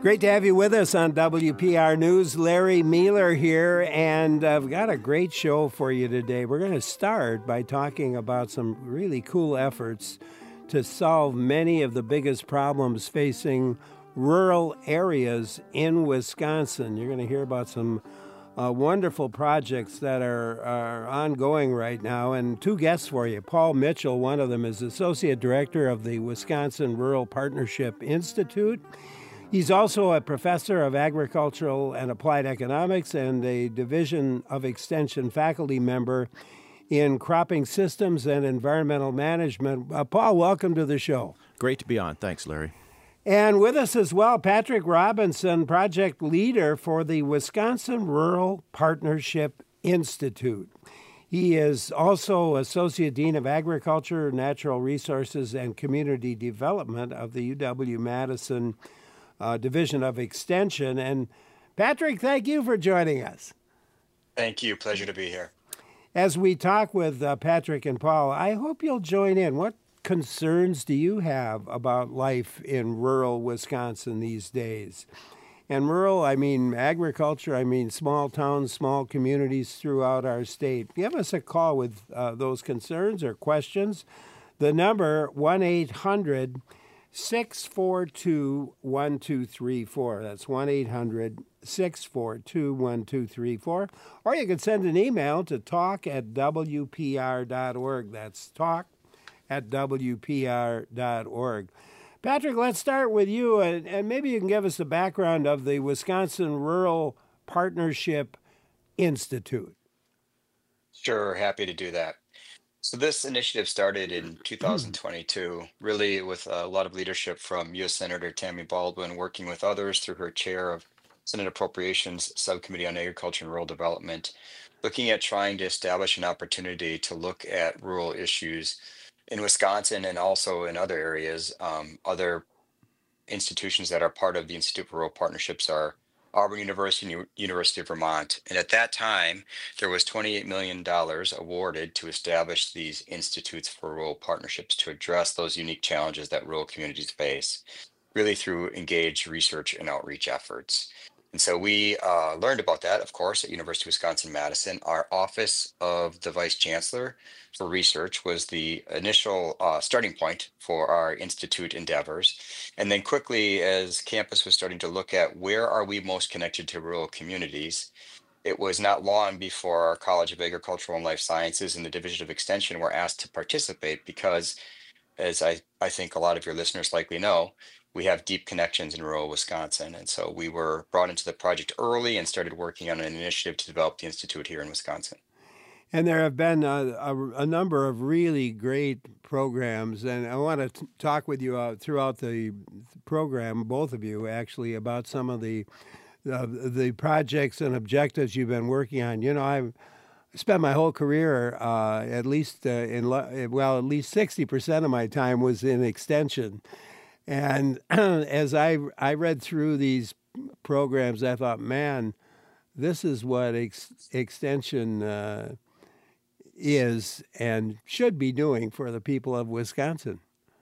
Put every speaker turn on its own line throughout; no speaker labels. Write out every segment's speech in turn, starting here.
Great to have you with us on WPR News. Larry Mueller here, and I've got a great show for you today. We're going to start by talking about some really cool efforts to solve many of the biggest problems facing rural areas in Wisconsin. You're going to hear about some wonderful projects that are ongoing right now, and two guests for you. Paul Mitchell, one of them, is Associate Director of the Wisconsin Rural Partnership Institute. He's also a professor of agricultural and applied economics and a Division of Extension faculty member in cropping systems and environmental management. Paul, welcome to the show.
Great to be on. Thanks, Larry.
And with us as well, Patrick Robinson, project leader for the Wisconsin Rural Partnership Institute. He is also Associate Dean of Agriculture, Natural Resources, and Community Development of the UW-Madison Division of Extension. And Patrick, thank you for joining us.
Thank you. Pleasure to be here.
As we talk with Patrick and Paul, I hope you'll join in. What concerns do you have about life in rural Wisconsin these days? And rural, I mean agriculture, I mean small towns, small communities throughout our state. Give us a call with those concerns or questions. The number 1-800-642-1234. That's 1-800-642-1234. Or you can send an email to talk@wpr.org. That's talk@wpr.org. Patrick, let's start with you, and maybe you can give us the background of the Wisconsin Rural Partnership Institute.
Sure, happy to do that. So this initiative started in 2022, really with a lot of leadership from U.S. Senator Tammy Baldwin, working with others through her chair of Senate Appropriations Subcommittee on Agriculture and Rural Development, looking at trying to establish an opportunity to look at rural issues in Wisconsin and also in other areas. Other institutions that are part of the Institute for Rural Partnerships are Auburn University and University of Vermont. And at that time, there was $28 million awarded to establish these institutes for rural partnerships to address those unique challenges that rural communities face, really through engaged research and outreach efforts. And so we learned about that, of course, at University of Wisconsin-Madison. Our Office of the Vice Chancellor for Research was the initial starting point for our institute endeavors. And then quickly, as campus was starting to look at where are we most connected to rural communities, it was not long before our College of Agricultural and Life Sciences and the Division of Extension were asked to participate because, as I think a lot of your listeners likely know, we have deep connections in rural Wisconsin. And so we were brought into the project early and started working on an initiative to develop the Institute here in Wisconsin.
And there have been a number of really great programs, and I want to talk with you throughout the program, both of you actually, about some of the projects and objectives you've been working on. You know, I've spent my whole career, at least 60% of my time was in extension. And as I read through these programs, I thought, man, this is what extension is and should be doing for the people of Wisconsin.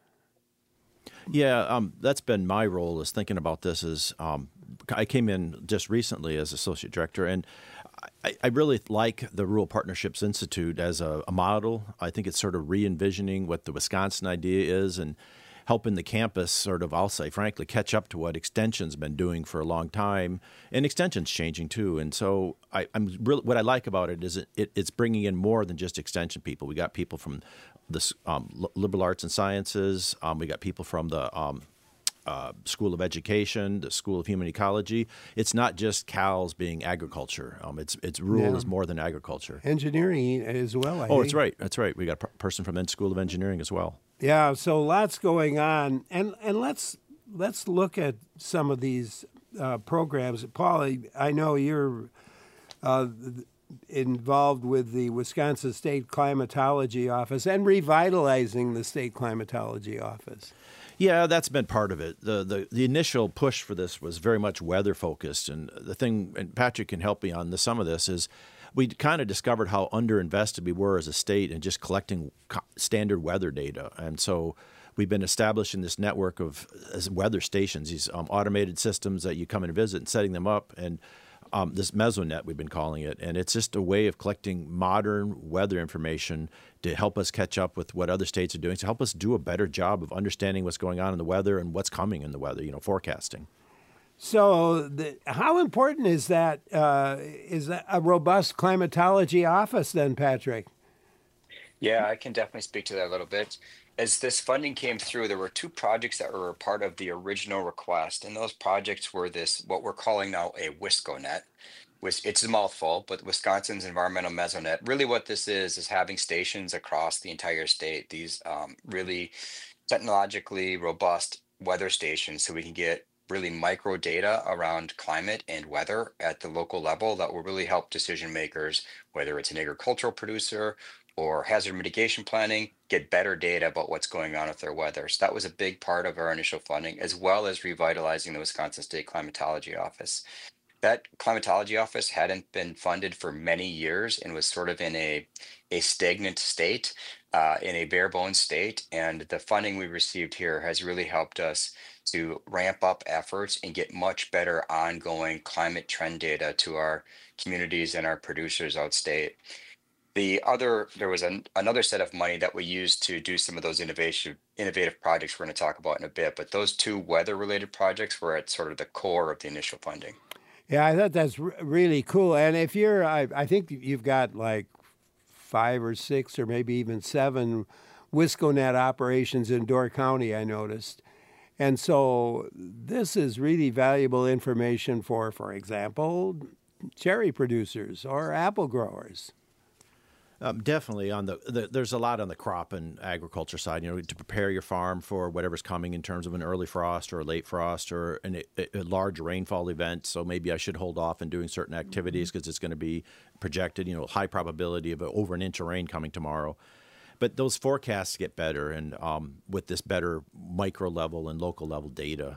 Yeah, that's been my role, is thinking about this. I came in just recently as associate director, and I really like the Rural Partnerships Institute as a model. I think it's sort of re-envisioning what the Wisconsin idea is and helping the campus sort of, I'll say, frankly, catch up to what Extension's been doing for a long time. And Extension's changing, too. And so what I like about it is it's bringing in more than just Extension people. We got people from the liberal arts and sciences. We got people from the School of Education, the School of Human Ecology. It's not just cows being agriculture. It's rural is more than agriculture.
Engineering as well, I think.
That's right. That's right. We got a person from the School of Engineering as well.
Yeah, so lots going on, and let's look at some of these programs. Paul, I know you're involved with the Wisconsin State Climatology Office and revitalizing the State Climatology Office.
Yeah, that's been part of it. The initial push for this was very much weather focused, and the thing, and Patrick can help me on some of this, is we kind of discovered how underinvested we were as a state in just collecting standard weather data. And so we've been establishing this network of weather stations, these automated systems that you come and visit and setting them up, and this Mesonet, we've been calling it, and it's just a way of collecting modern weather information to help us catch up with what other states are doing, to help us do a better job of understanding what's going on in the weather and what's coming in the weather, forecasting.
So, how important is that? Is that a robust climatology office then, Patrick?
Yeah, I can definitely speak to that a little bit. As this funding came through, there were two projects that were a part of the original request, and those projects were this, what we're calling now a WISCONet, which it's a mouthful, but Wisconsin's Environmental Mesonet. Really, what this is having stations across the entire state. These really technologically robust weather stations, so we can get really micro data around climate and weather at the local level that will really help decision makers, whether it's an agricultural producer or hazard mitigation planning, get better data about what's going on with their weather. So that was a big part of our initial funding, as well as revitalizing the Wisconsin State Climatology Office. That climatology office hadn't been funded for many years and was sort of in a stagnant state, in a bare bones state. And the funding we received here has really helped us to ramp up efforts and get much better ongoing climate trend data to our communities and our producers outstate. There was another set of money that we used to do some of those innovative projects we're going to talk about in a bit, but those two weather related projects were at sort of the core of the initial funding.
Yeah, I thought that's really cool. And if I think you've got like 5 or 6 or maybe even 7 WISCONet operations in Door County, I noticed. And so this is really valuable information for example, cherry producers or apple growers.
Definitely there's a lot on the crop and agriculture side, to prepare your farm for whatever's coming in terms of an early frost or a late frost or a large rainfall event. So maybe I should hold off in doing certain activities because it's going to be projected, high probability of over an inch of rain coming tomorrow. But those forecasts get better and with this better micro level and local level data.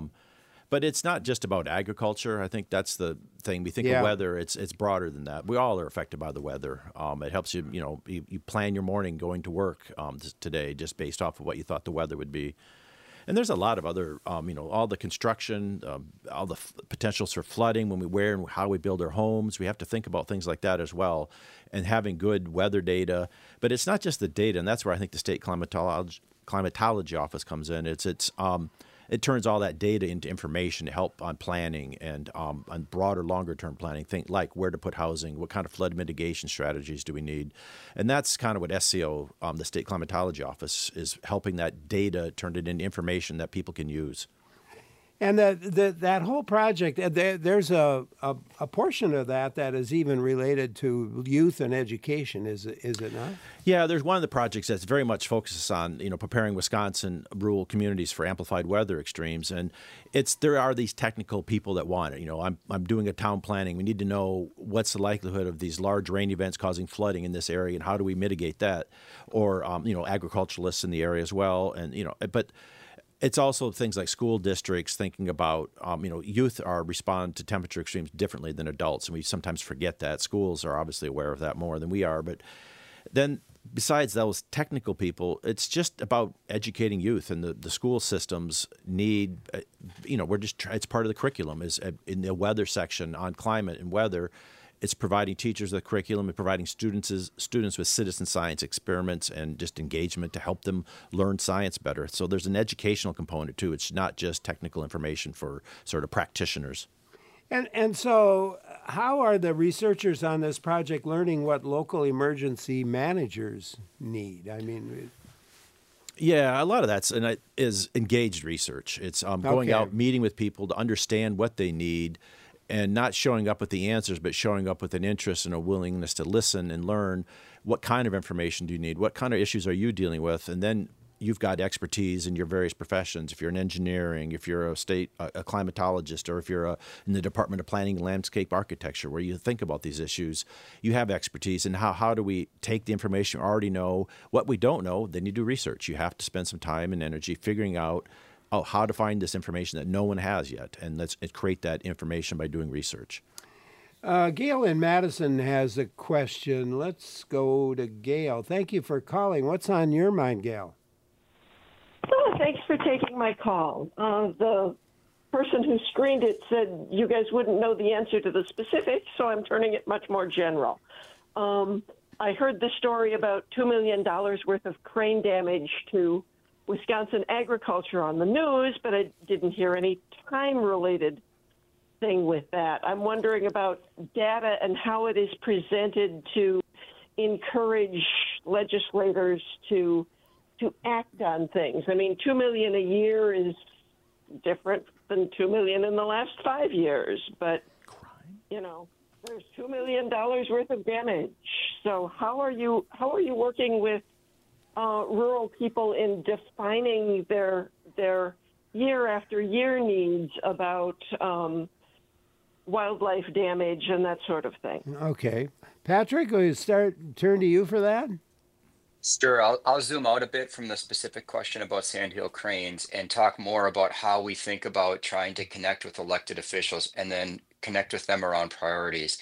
But it's not just about agriculture. I think that's the thing. We think of weather. It's broader than that. We all are affected by the weather. It helps you, you plan your morning going to work today just based off of what you thought the weather would be. And there's a lot of other, all the construction, all the potentials for flooding where and how we build our homes. We have to think about things like that as well, and having good weather data. But it's not just the data, and that's where I think the state climatology office comes in. It turns all that data into information to help on planning and on broader, longer-term planning. Think like where to put housing, what kind of flood mitigation strategies do we need, and that's kind of what SCO, the State Climatology Office, is helping that data turn it into information that people can use.
And that whole project, there's a portion of that is even related to youth and education, is it not?
Yeah, there's one of the projects that's very much focuses on preparing Wisconsin rural communities for amplified weather extremes, and there are these technical people that want it. I'm doing a town planning. We need to know what's the likelihood of these large rain events causing flooding in this area, and how do we mitigate that? Or agriculturalists in the area as well, and but. It's also things like school districts thinking about, youth respond to temperature extremes differently than adults, and we sometimes forget that. Schools are obviously aware of that more than we are. But then besides those technical people, it's just about educating youth, and the school systems need, it's part of the curriculum is in the weather section on climate and weather. It's providing teachers the curriculum and providing students with citizen science experiments and just engagement to help them learn science better. So there's an educational component too. It's not just technical information for sort of practitioners.
And so how are the researchers on this project learning what local emergency managers need? I mean...
Yeah, a lot of that is engaged research. It's going out, meeting with people to understand what they need, and not showing up with the answers, but showing up with an interest and a willingness to listen and learn. What kind of information do you need? What kind of issues are you dealing with? And then you've got expertise in your various professions. If you're in engineering, if you're a climatologist, or if you're in the Department of Planning and Landscape Architecture, where you think about these issues, you have expertise. And how do we take the information we already know? What we don't know, then you do research. You have to spend some time and energy figuring out how to find this information that no one has yet, and let's create that information by doing research.
Gail in Madison has a question. Let's go to Gail. Thank you for calling. What's on your mind, Gail?
thanks for taking my call. The person who screened it said you guys wouldn't know the answer to the specifics, so I'm turning it much more general. I heard the story about $2 million worth of crane damage to Wisconsin agriculture on the news, but I didn't hear any time-related thing with that. I'm wondering about data and how it is presented to encourage legislators to act on things. I mean, $2 million a year is different than $2 million in the last 5 years, but there's $2 million worth of damage. So how are you working with rural people in defining their year after year needs about wildlife damage and that sort of thing?
Okay. Patrick, will you turn to you for that?
Sure, I'll zoom out a bit from the specific question about sandhill cranes and talk more about how we think about trying to connect with elected officials and then connect with them around priorities.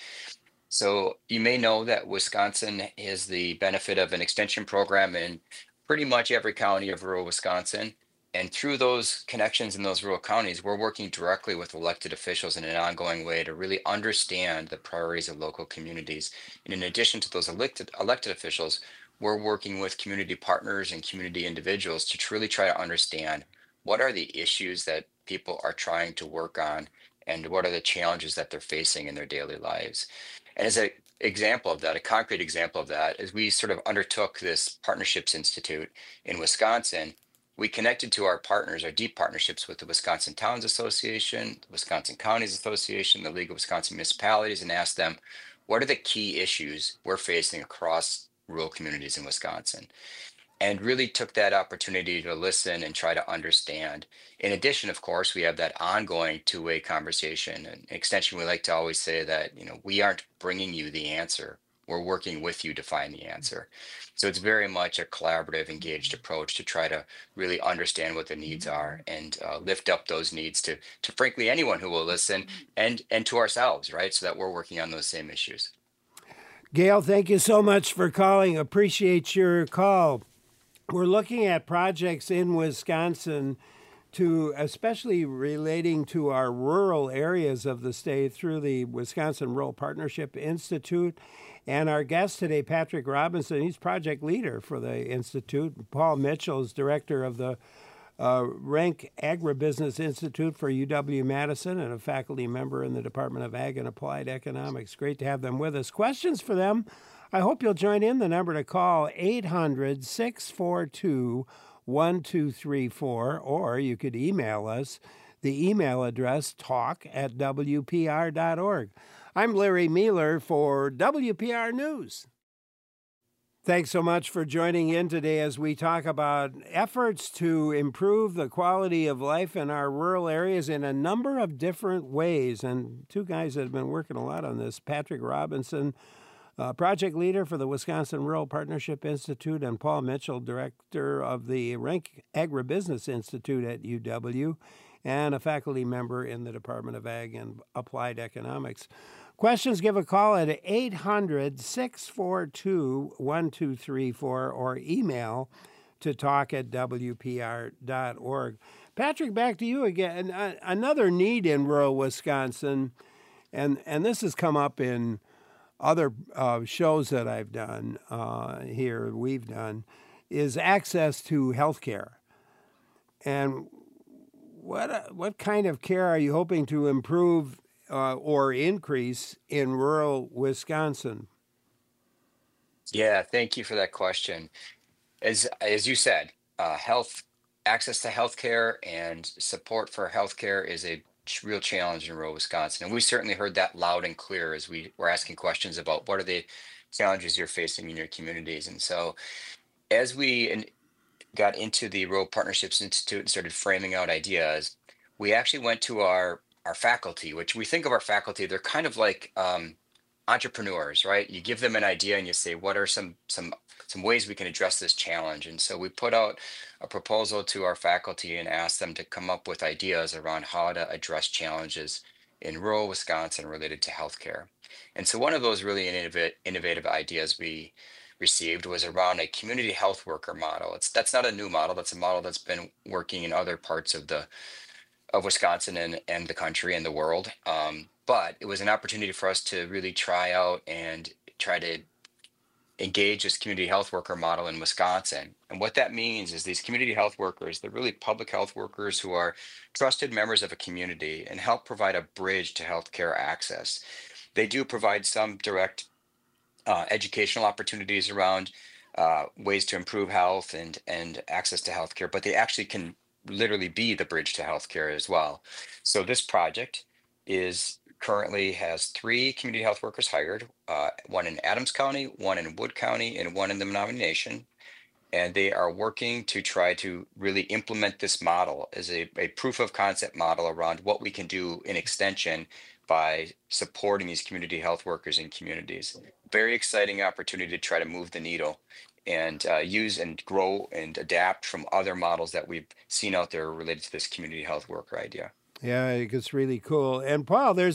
So you may know that Wisconsin is the benefit of an extension program in pretty much every county of rural Wisconsin. And through those connections in those rural counties, we're working directly with elected officials in an ongoing way to really understand the priorities of local communities. And in addition to those elected officials, we're working with community partners and community individuals to truly try to understand what are the issues that people are trying to work on and what are the challenges that they're facing in their daily lives. And as an example of that, a concrete example of that, is we sort of undertook this Partnerships Institute in Wisconsin. We connected to our partners, our deep partnerships with the Wisconsin Towns Association, the Wisconsin Counties Association, the League of Wisconsin Municipalities, and asked them, what are the key issues we're facing across rural communities in Wisconsin? And really took that opportunity to listen and try to understand. In addition, of course, we have that ongoing two-way conversation. And extension, we like to always say that, we aren't bringing you the answer. We're working with you to find the answer. So it's very much a collaborative, engaged approach to try to really understand what the needs are and lift up those needs to frankly anyone who will listen and to ourselves, right? So that we're working on those same issues.
Gail, thank you so much for calling. Appreciate your call. We're looking at projects in Wisconsin especially relating to our rural areas of the state through the Wisconsin Rural Partnership Institute. And our guest today, Patrick Robinson, he's project leader for the Institute. Paul Mitchell is director of the Rank Agribusiness Institute for UW-Madison and a faculty member in the Department of Ag and Applied Economics. Great to have them with us. Questions for them? I hope you'll join in. The number to call, 800-642-1234, or you could email us. The email address, talk@wpr.org. I'm Larry Mueller for WPR News. Thanks so much for joining in today as we talk about efforts to improve the quality of life in our rural areas in a number of different ways. And two guys that have been working a lot on this, Patrick Robinson, project leader for the Wisconsin Rural Partnership Institute, and Paul Mitchell, director of the Rank Agribusiness Institute at UW, and a faculty member in the Department of Ag and Applied Economics. Questions, give a call at 800-642-1234 or email to talk@wpr.org. Patrick, back to you again. Another need in rural Wisconsin, and this has come up in other shows that I've done we've done, is access to health care. And what kind of care are you hoping to improve or increase in rural Wisconsin?
Yeah, thank you for that question. As you said, access to healthcare and support for healthcare is a real challenge in rural Wisconsin. And we certainly heard that loud and clear as we were asking questions about what are the challenges you're facing in your communities. And so as we got into the Rural Partnerships Institute and started framing out ideas, we actually went to our faculty, which we think of our faculty, they're kind of like entrepreneurs, right? You give them an idea and you say, what are some ways we can address this challenge? And so we put out a proposal to our faculty and asked them to come up with ideas around how to address challenges in rural Wisconsin related to healthcare. And so one of those really innovative ideas we received was around a community health worker model. That's not a new model. That's a model that's been working in other parts of Wisconsin and the country and the world. But it was an opportunity for us to really try out and try to engage this community health worker model in Wisconsin. And what that means is these community health workers, they're really public health workers who are trusted members of a community and help provide a bridge to healthcare access. They do provide some direct educational opportunities around ways to improve health and access to healthcare, but they actually can literally be the bridge to healthcare as well. So this project is currently has three community health workers hired, one in Adams County, one in Wood County, and one in the Menominee Nation. And they are working to try to really implement this model as a proof of concept model around what we can do in extension by supporting these community health workers in communities. Very exciting opportunity to try to move the needle and use and grow and adapt from other models that we've seen out there related to this community health worker idea.
Yeah, it's really cool. And Paul, there's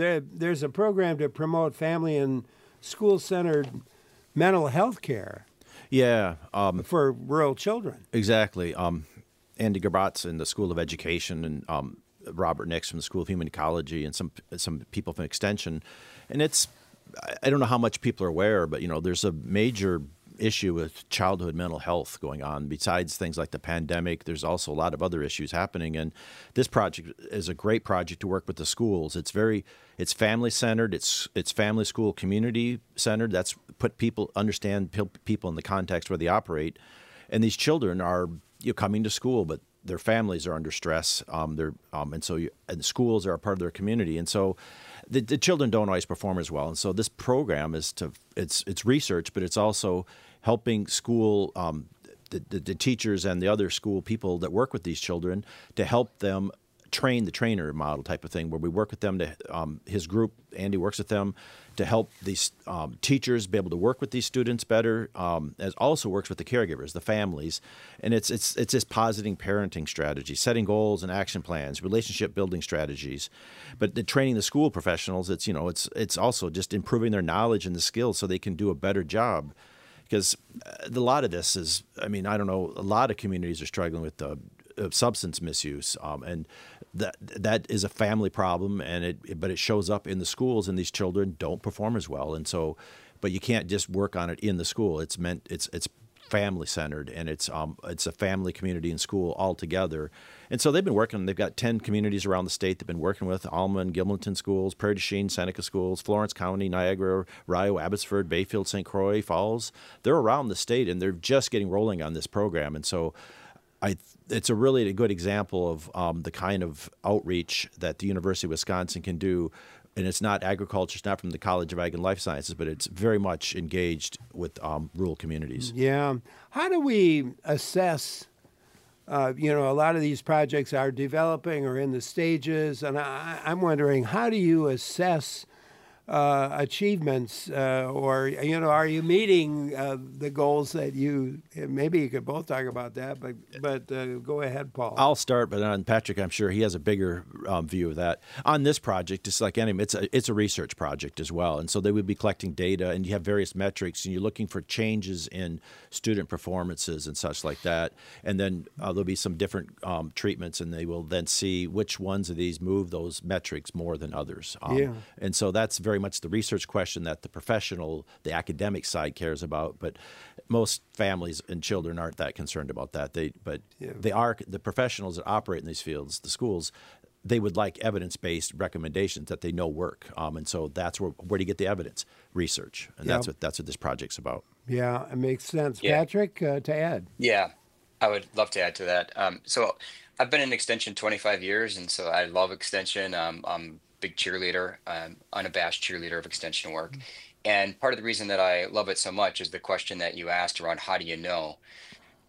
a program to promote family and school-centered mental health care.
Yeah,
for rural children.
Exactly. Andy Grabatz in the School of Education and Robert Nix from the School of Human Ecology and some people from Extension. And I don't know how much people are aware, but there's a major issue with childhood mental health going on. Besides things like the pandemic, there's also a lot of other issues happening. And this project is a great project to work with the schools. It's family centered. It's family, school, community centered. That's understand people in the context where they operate. And these children are coming to school, but their families are under stress. And the schools are a part of their community. And so the children don't always perform as well. And so this program it's research, but it's also helping school, the teachers and the other school people that work with these children to help them train the trainer model type of thing, where we work with them to his group, Andy works with them to help these teachers be able to work with these students better, as also works with the caregivers, the families. And it's this positive parenting strategy, setting goals and action plans, relationship building strategies. But the training the school professionals, it's also just improving their knowledge and the skills so they can do a better job. Because a lot of this is, I don't know, a lot of communities are struggling with substance misuse, and that is a family problem, but it shows up in the schools, and these children don't perform as well. And so, but you can't just work on it in the school. It's family centered, and it's a family, community, and school all together. And so they've been working. They've got 10 communities around the state they've been working with: Alma and Gilmanton schools, Prairie du Chien, Seneca schools, Florence County, Niagara, Rio, Abbotsford, Bayfield, St. Croix Falls. They're around the state, and they're just getting rolling on this program. And so it's a really good example of the kind of outreach that the University of Wisconsin can do. And it's not agriculture, it's not from the College of Ag and Life Sciences, but it's very much engaged with rural communities.
Yeah. How do we assess, a lot of these projects are developing or in the stages, and I'm wondering, how do you assess achievements, or are you meeting the goals that maybe you could both talk about that, but go ahead, Paul.
I'll start, but on Patrick, I'm sure he has a bigger view of that. On this project, just like any, it's a research project as well, and so they would be collecting data, and you have various metrics, and you're looking for changes in student performances and such like that, and then there'll be some different treatments, and they will then see which ones of these move those metrics more than others. And so that's very much the research question that the academic side cares about, but most families and children aren't that concerned about that. They are the professionals that operate in these fields, the schools. They would like evidence-based recommendations that they know work, and so that's where do you get the evidence? Research, and that's what this project's about.
Yeah, it makes sense.
Yeah.
Patrick, to add.
Yeah, I would love to add to that. So I've been in Extension 25 years, and so I love Extension. I'm big cheerleader, unabashed cheerleader of Extension work. And part of the reason that I love it so much is the question that you asked around how do you know?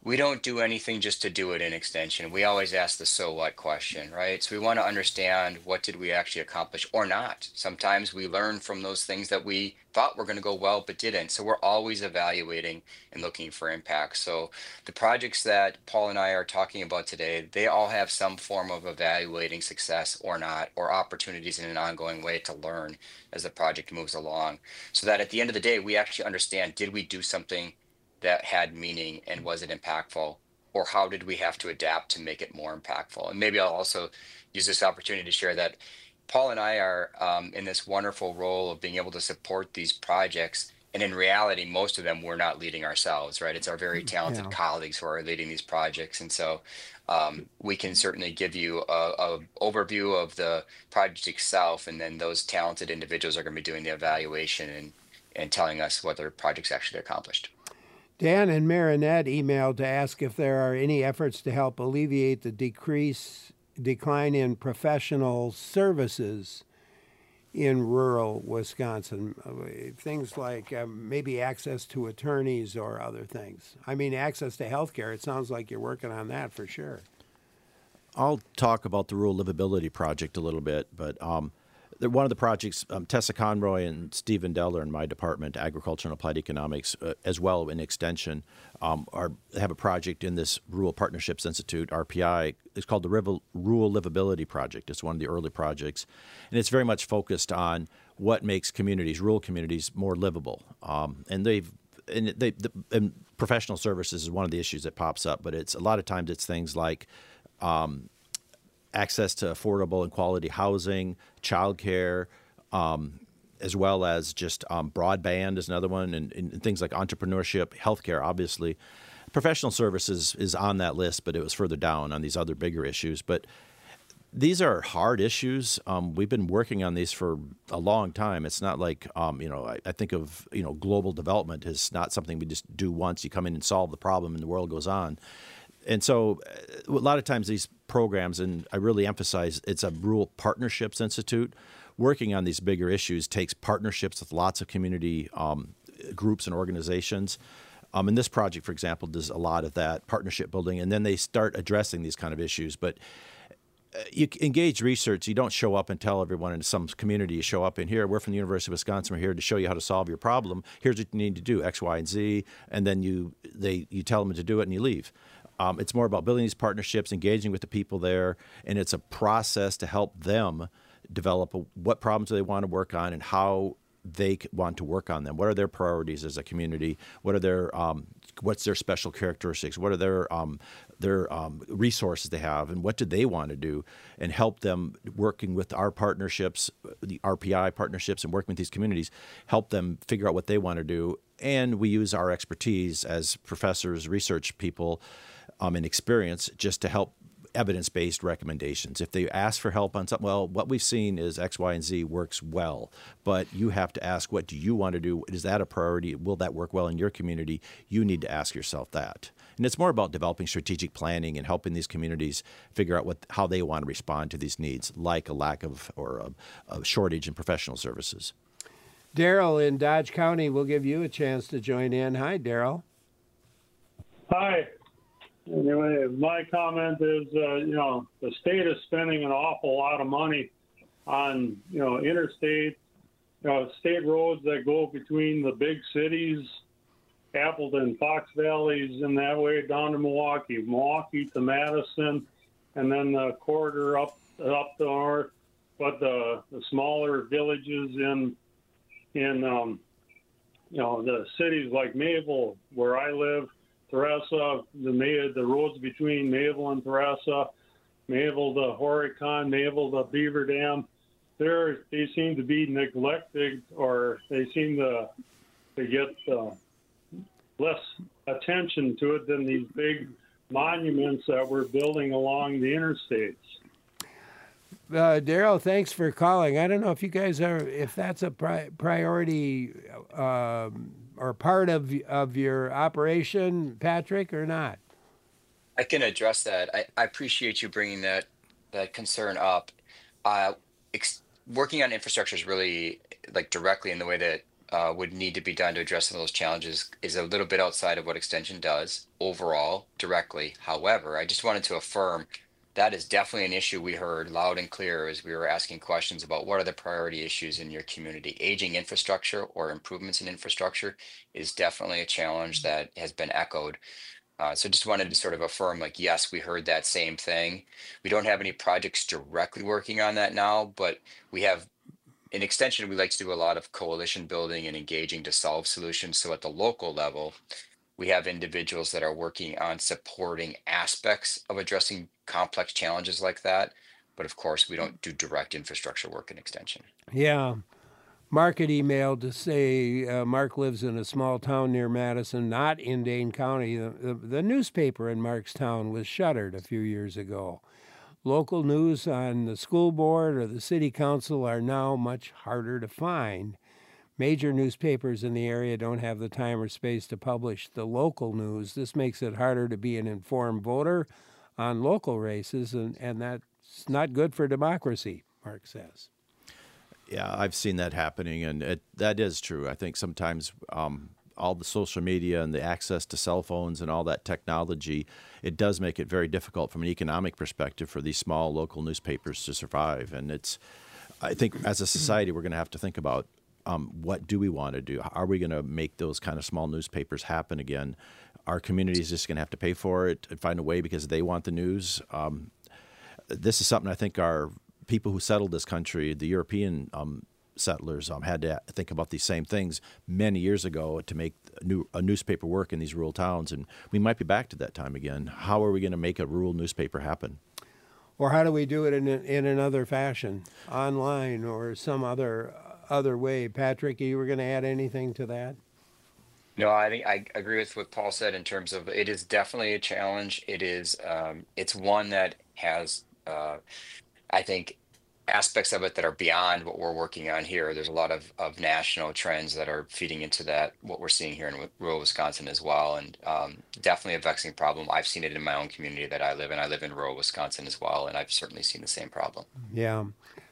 we don't do anything just to do it in extension. We always ask the so what question, right? So we want to understand, what did we actually accomplish or not? Sometimes we learn from those things that we thought were going to go well but didn't. So we're always evaluating and looking for impact. So the projects that Paul and I are talking about today, they all have some form of evaluating success or not, or opportunities in an ongoing way to learn as the project moves along, so that at the end of the day, we actually understand, did we do something that had meaning, and was it impactful, or how did we have to adapt to make it more impactful? And maybe I'll also use this opportunity to share that Paul and I are in this wonderful role of being able to support these projects. And in reality, most of them we're not leading ourselves, right? It's our very talented
Yeah.
colleagues who are leading these projects. And so we can certainly give you a overview of the project itself, and then those talented individuals are going to be doing the evaluation and telling us what their projects actually accomplished.
Dan and Marinette emailed to ask if there are any efforts to help alleviate the decline in professional services in rural Wisconsin. Things like maybe access to attorneys or other things. I mean, access to health care. It sounds like you're working on that for sure.
I'll talk about the Rural Livability Project a little bit, but one of the projects, Tessa Conroy and Stephen Deller in my department, Agriculture and Applied Economics, as well in Extension, have a project in this Rural Partnerships Institute, RPI. It's called the Rural Livability Project. It's one of the early projects, and it's very much focused on what makes rural communities, more livable. And professional services is one of the issues that pops up, but it's a lot of times it's things like access to affordable and quality housing, childcare, as well as just broadband is another one, and things like entrepreneurship, healthcare, obviously. Professional services is on that list, but it was further down on these other bigger issues. But these are hard issues. We've been working on these for a long time. It's not like, I think of, global development as not something we just do once. You come in and solve the problem and the world goes on. And so a lot of times these programs, and I really emphasize it's a Rural Partnerships Institute, working on these bigger issues takes partnerships with lots of community groups and organizations. And this project, for example, does a lot of that partnership building, and then they start addressing these kind of issues. But you engage research. You don't show up and tell everyone in some community. You show up in here. We're from the University of Wisconsin. We're here to show you how to solve your problem. Here's what you need to do, X, Y, and Z. And then you tell them to do it, and you leave. It's more about building these partnerships, engaging with the people there, and it's a process to help them develop what problems do they want to work on and how they want to work on them. What are their priorities as a community? What are their what's their special characteristics? What are their resources they have, and what do they want to do? And help them, working with our partnerships, the RPI partnerships, and working with these communities, help them figure out what they want to do. And we use our expertise as professors, research people, and experience just to help evidence-based recommendations. If they ask for help on something, well, what we've seen is X, Y, and Z works well, but you have to ask, what do you want to do? Is that a priority? Will that work well in your community? You need to ask yourself that. And it's more about developing strategic planning and helping these communities figure out how they want to respond to these needs, like a lack of or a shortage in professional services.
Daryl in Dodge County will give you a chance to join in. Hi, Daryl.
Hi. Anyway, my comment is, the state is spending an awful lot of money on, interstate, state roads that go between the big cities, Appleton, Fox Valleys, and that way down to Milwaukee to Madison, and then the corridor up the north. But the smaller villages in the cities like Mayville, where I live, Theresa, the roads between Mayville and Theresa, Mayville to Horicon, Mayville to Beaver Dam, they seem to be neglected, or they seem to get less attention to it than these big monuments that we're building along the interstates.
Daryl, thanks for calling. I don't know if you guys if that's a priority or part of your operation, Patrick, or not.
I can address that. I appreciate you bringing that concern up. Working on infrastructure is really, like, directly in the way that would need to be done to address some of those challenges is a little bit outside of what Extension does overall directly. However, I just wanted to affirm that is definitely an issue we heard loud and clear as we were asking questions about what are the priority issues in your community. Aging infrastructure or improvements in infrastructure is definitely a challenge that has been echoed. So just wanted to sort of affirm, like, yes, we heard that same thing. We don't have any projects directly working on that now, but we have in Extension, we like to do a lot of coalition building and engaging to solve solutions. So at the local level, we have individuals that are working on supporting aspects of addressing complex challenges like that. But of course, we don't do direct infrastructure work in Extension.
Yeah. Mark had emailed to say Mark lives in a small town near Madison, not in Dane County. The newspaper in Mark's town was shuttered a few years ago. Local news on the school board or the city council are now much harder to find. Major newspapers in the area don't have the time or space to publish the local news. This makes it harder to be an informed voter on local races, and that's not good for democracy, Mark says.
Yeah, I've seen that happening, and that is true. I think sometimes all the social media and the access to cell phones and all that technology, it does make it very difficult from an economic perspective for these small local newspapers to survive. And I think as a society, we're going to have to think about what do we want to do? Are we going to make those kind of small newspapers happen again? Our community is just going to have to pay for it and find a way because they want the news. This is something I think our people who settled this country, the European settlers, had to think about these same things many years ago to make a newspaper work in these rural towns. And we might be back to that time again. How are we going to make a rural newspaper happen?
Or how do we do it in another fashion, online or some other way? Patrick, you were going to add anything to that?
No, I think I agree with what Paul said in terms of it is definitely a challenge. It is, it's one that has, I think, aspects of it that are beyond what we're working on here. There's a lot of national trends that are feeding into that, what we're seeing here in rural Wisconsin as well. And definitely a vexing problem. I've seen it in my own community that I live in. I live in rural Wisconsin as well, and I've certainly seen the same problem.
Yeah.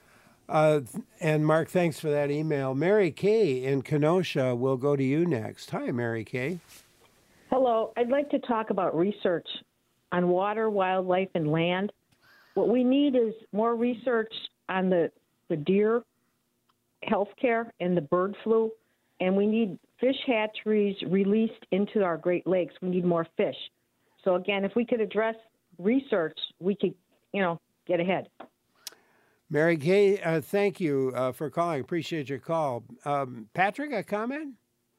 And Mark, thanks for that email. Mary Kay in Kenosha will go to you next. Hi, Mary Kay.
Hello. I'd like to talk about research on water, wildlife, and land. What we need is more research on the deer healthcare and the bird flu, and we need fish hatcheries released into our Great Lakes. We need more fish. So again, if we could address research, we could, get ahead.
Mary Kay, thank you for calling. Appreciate your call. Patrick, a comment?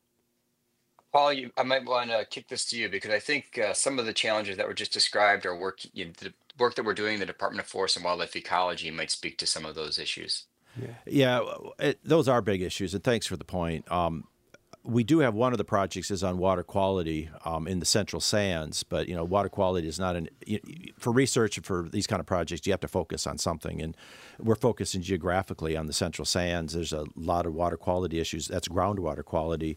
Paul, I might want to kick this to you because I think some of the challenges that were just described are the work that we're doing in the Department of Forest and Wildlife Ecology might speak to some of those issues.
Yeah, those are big issues, and thanks for the point. We do have one of the projects is on water quality in the Central Sands, but water quality is not for research and for these kind of projects. You have to focus on something, and we're focusing geographically on the Central Sands. There's a lot of water quality issues. That's groundwater quality,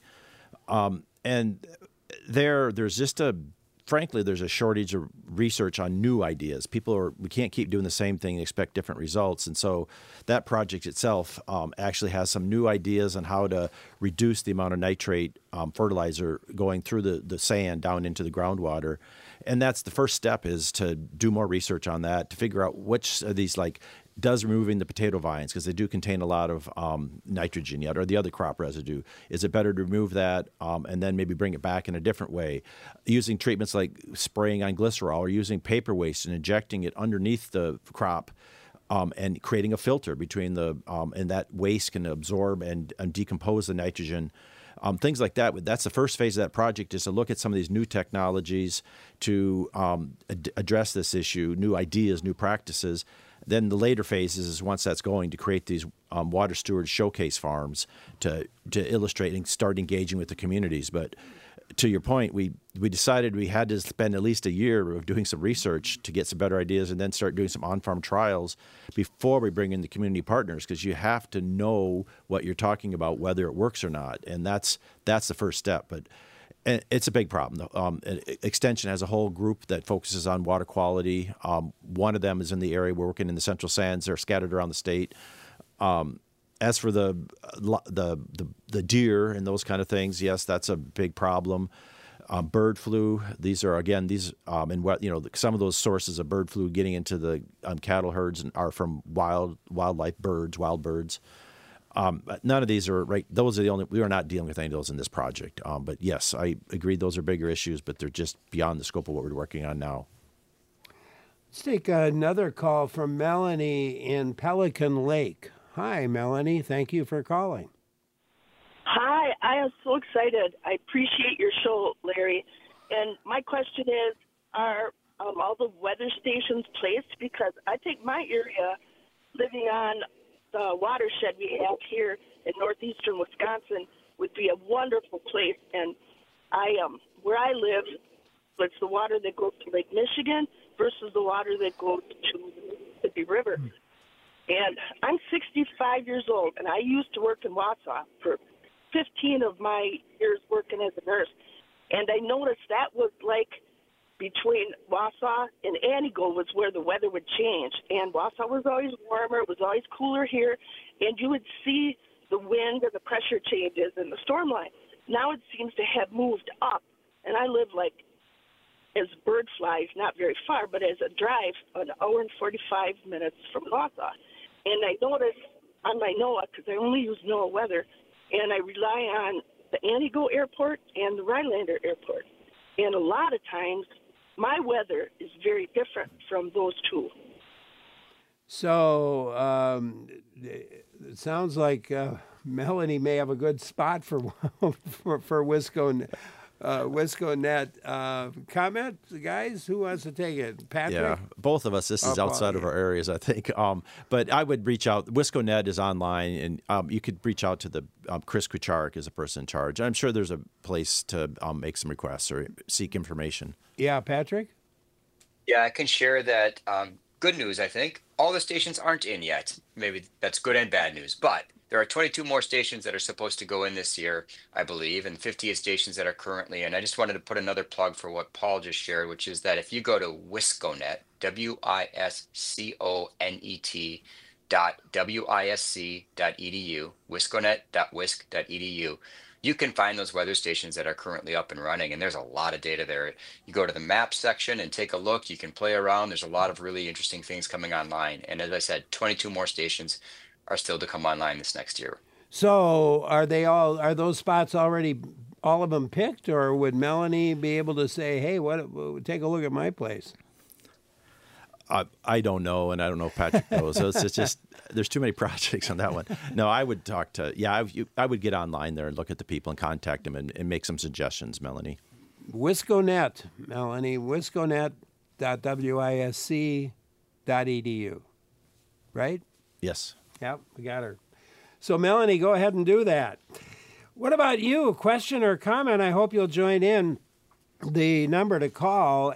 and there's just frankly, there's a shortage of research on new ideas. We can't keep doing the same thing and expect different results. And so that project itself actually has some new ideas on how to reduce the amount of nitrate fertilizer going through the sand down into the groundwater. And that's the first step, is to do more research on that, to figure out which of these, does removing the potato vines, because they do contain a lot of nitrogen yet, or the other crop residue. Is it better to remove that and then maybe bring it back in a different way? Using treatments like spraying on glycerol or using paper waste and injecting it underneath the crop and creating a filter between and that waste can absorb and decompose the nitrogen. Things like that. That's the first phase of that project, is to look at some of these new technologies to address this issue, new ideas, new practices. Then the later phases is, once that's going, to create these water steward showcase farms to illustrate and start engaging with the communities. But to your point, we decided we had to spend at least a year of doing some research to get some better ideas, and then start doing some on-farm trials before we bring in the community partners, because you have to know what you're talking about, whether it works or not. And that's the first step. But it's a big problem. Extension has a whole group that focuses on water quality. One of them is in the area. We're working in the Central Sands. They're scattered around the state. As for the deer and those kind of things, yes, that's a big problem. Bird flu. These and what some of those sources of bird flu getting into the cattle herds are from wild birds. None of these are right. Those are the only. We are not dealing with any of those in this project. But yes, I agree. Those are bigger issues, but they're just beyond the scope of what we're working on now.
Let's take another call from Melanie in Pelican Lake. Hi, Melanie. Thank you for calling.
Hi, I am so excited. I appreciate your show, Larry. And my question is, are all the weather stations placed? Because I think my area, living on the watershed we have here in northeastern Wisconsin, would be a wonderful place. And where I live, it's the water that goes to Lake Michigan versus the water that goes to the Mississippi River. And I'm 65 years old, and I used to work in Wausau for 15 of my years working as a nurse. And I noticed that was like between Wausau and Antigo was where the weather would change. And Wausau was always warmer. It was always cooler here. And you would see the wind and the pressure changes and the storm line. Now it seems to have moved up. And I live like as bird flies, not very far, but as a drive, an hour and 45 minutes from Wausau. And I noticed on my NOAA, because I only use NOAA weather, and I rely on the Antigo Airport and the Rhinelander Airport. And a lot of times, my weather is very different from those two.
So it sounds like Melanie may have a good spot for WiscoNet. Comment, guys? Who wants to take it? Patrick?
Yeah, both of us. This is outside of our areas, I think. But I would reach out. WiscoNet is online, and you could reach out to the Chris Kucharek is the person in charge. I'm sure there's a place to make some requests or seek information.
Yeah, Patrick?
Yeah, I can share that. Good news, I think. All the stations aren't in yet. Maybe that's good and bad news. But there are 22 more stations that are supposed to go in this year, I believe, and 58 stations that are currently in. I just wanted to put another plug for what Paul just shared, which is that if you go to WiscoNet, WISCONET.WISC.edu, wisconet.wisc.edu, you can find those weather stations that are currently up and running, and there's a lot of data there. You go to the maps section and take a look. You can play around. There's a lot of really interesting things coming online. And as I said, 22 more stations are still to come online this next year.
So are those spots already, all of them picked, or would Melanie be able to say, hey, take a look at my place?
I don't know, and I don't know if Patrick knows. So it's just there's too many projects on that one. No, I would talk to I would get online there and look at the people and contact them and make some suggestions, Melanie.
WiscoNet, Melanie, wisconet.wisc.edu, right?
Yes.
Yep, we got her. So Melanie, go ahead and do that. What about you? Question or comment? I hope you'll join in. The number to call,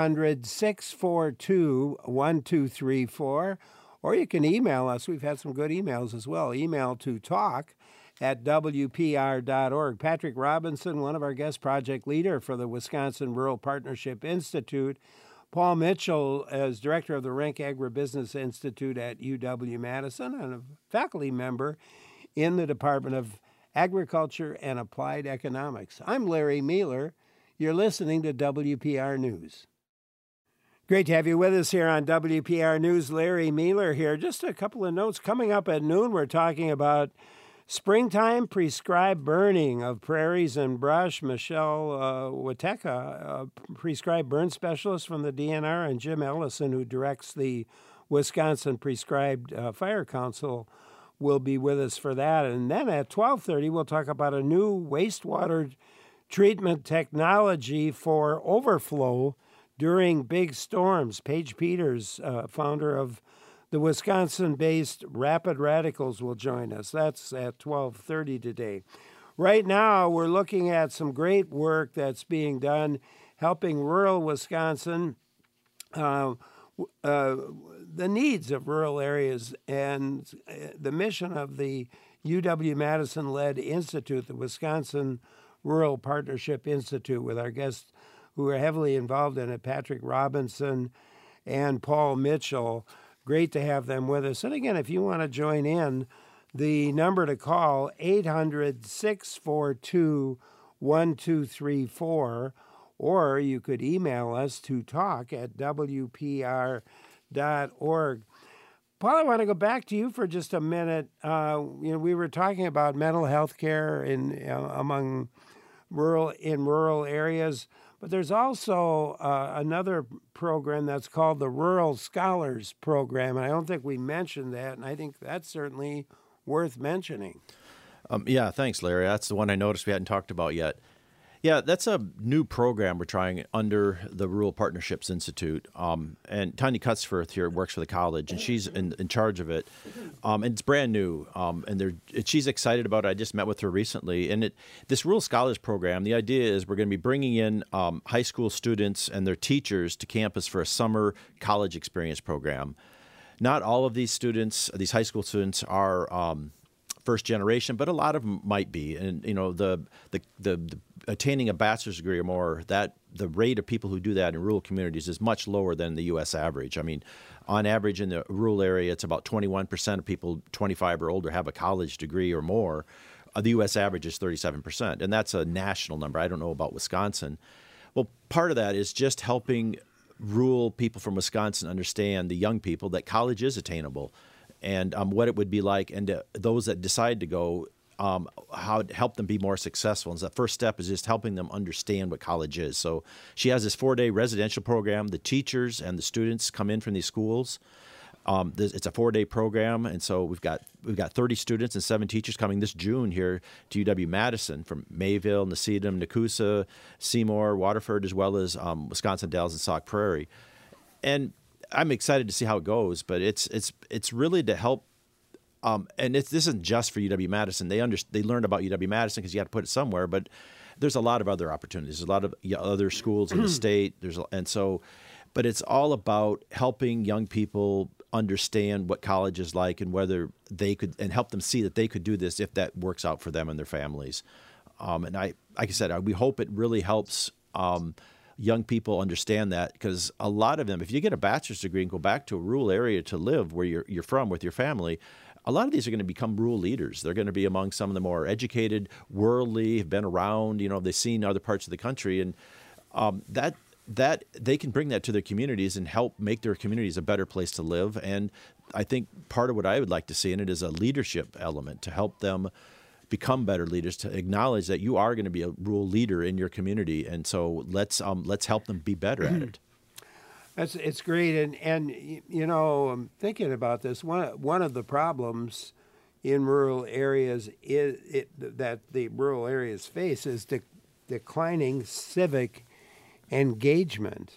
800-642-1234, or you can email us. We've had some good emails as well. Email to talk@wpr.org. Patrick Robinson, one of our guest project leader for the Wisconsin Rural Partnership Institute. Paul Mitchell as director of the Renk Agribusiness Institute at UW-Madison and a faculty member in the Department of Agriculture and Applied Economics. I'm Larry Mueller. You're listening to WPR News. Great to have you with us here on WPR News. Larry Mueller here. Just a couple of notes. Coming up at noon, we're talking about springtime prescribed burning of prairies and brush. Michelle Wateka, prescribed burn specialist from the DNR, and Jim Ellison, who directs the Wisconsin Prescribed Fire Council, will be with us for that. And then at 12:30, we'll talk about a new wastewater treatment technology for overflow during big storms. Paige Peters, founder of the Wisconsin-based Rapid Radicals, will join us. That's at 12:30 today. Right now, we're looking at some great work that's being done helping rural Wisconsin, the needs of rural areas, and the mission of the UW-Madison-led institute, the Wisconsin Rural Partnership Institute, with our guests who are heavily involved in it, Patrick Robinson and Paul Mitchell. Great to have them with us. And again, if you want to join in, The number to call, 800-642-1234, or you could email us to talk@wpr.org. Paul, I want to go back to you for just a minute. We were talking about mental health care among rural areas, but there's also another program that's called the Rural Scholars Program, and I don't think we mentioned that, and I think that's certainly worth mentioning.
Yeah, thanks, Larry. That's the one I noticed we hadn't talked about yet. Yeah, that's a new program we're trying under the Rural Partnerships Institute. And Tanya Cutsforth here works for the college, and she's in charge of it. And it's brand new, and she's excited about it. I just met with her recently. And this Rural Scholars Program, the idea is we're going to be bringing in high school students and their teachers to campus for a summer college experience program. Not all of these students, these high school students, are first generation, but a lot of them might be. And the attaining a bachelor's degree or more, that the rate of people who do that in rural communities is much lower than the U.S. average. I mean, on average in the rural area, it's about 21% of people 25 or older have a college degree or more. The U.S. average is 37%, and that's a national number. I don't know about Wisconsin. Well, part of that is just helping rural people from Wisconsin understand, the young people, that college is attainable, and what it would be like, and those that decide to go, how to help them be more successful. And the first step is just helping them understand what college is. So she has this 4-day residential program. The teachers and the students come in from these schools. It's a 4-day program, and so we've got 30 students and 7 teachers coming this June here to UW-Madison from Mayville, Necedah, Nakusa, Seymour, Waterford, as well as Wisconsin Dells and Sauk Prairie. And I'm excited to see how it goes, but it's really to help. And this isn't just for UW-Madison. They learned about UW-Madison because you had to put it somewhere, but there's a lot of other opportunities. There's a lot of other schools in the state. But it's all about helping young people understand what college is like and whether they could, and help them see that they could do this if that works out for them and their families. And like I said, we hope it really helps young people understand that, because a lot of them, if you get a bachelor's degree and go back to a rural area to live where you're from with your family, a lot of these are going to become rural leaders. They're going to be among some of the more educated, worldly, have been around, they've seen other parts of the country, and that they can bring that to their communities and help make their communities a better place to live. And I think part of what I would like to see in it is a leadership element to help them become better leaders, to acknowledge that you are going to be a rural leader in your community, and so let's help them be better at it.
It's great, and I'm thinking about this. One of the problems in rural areas that the rural areas face is declining civic engagement,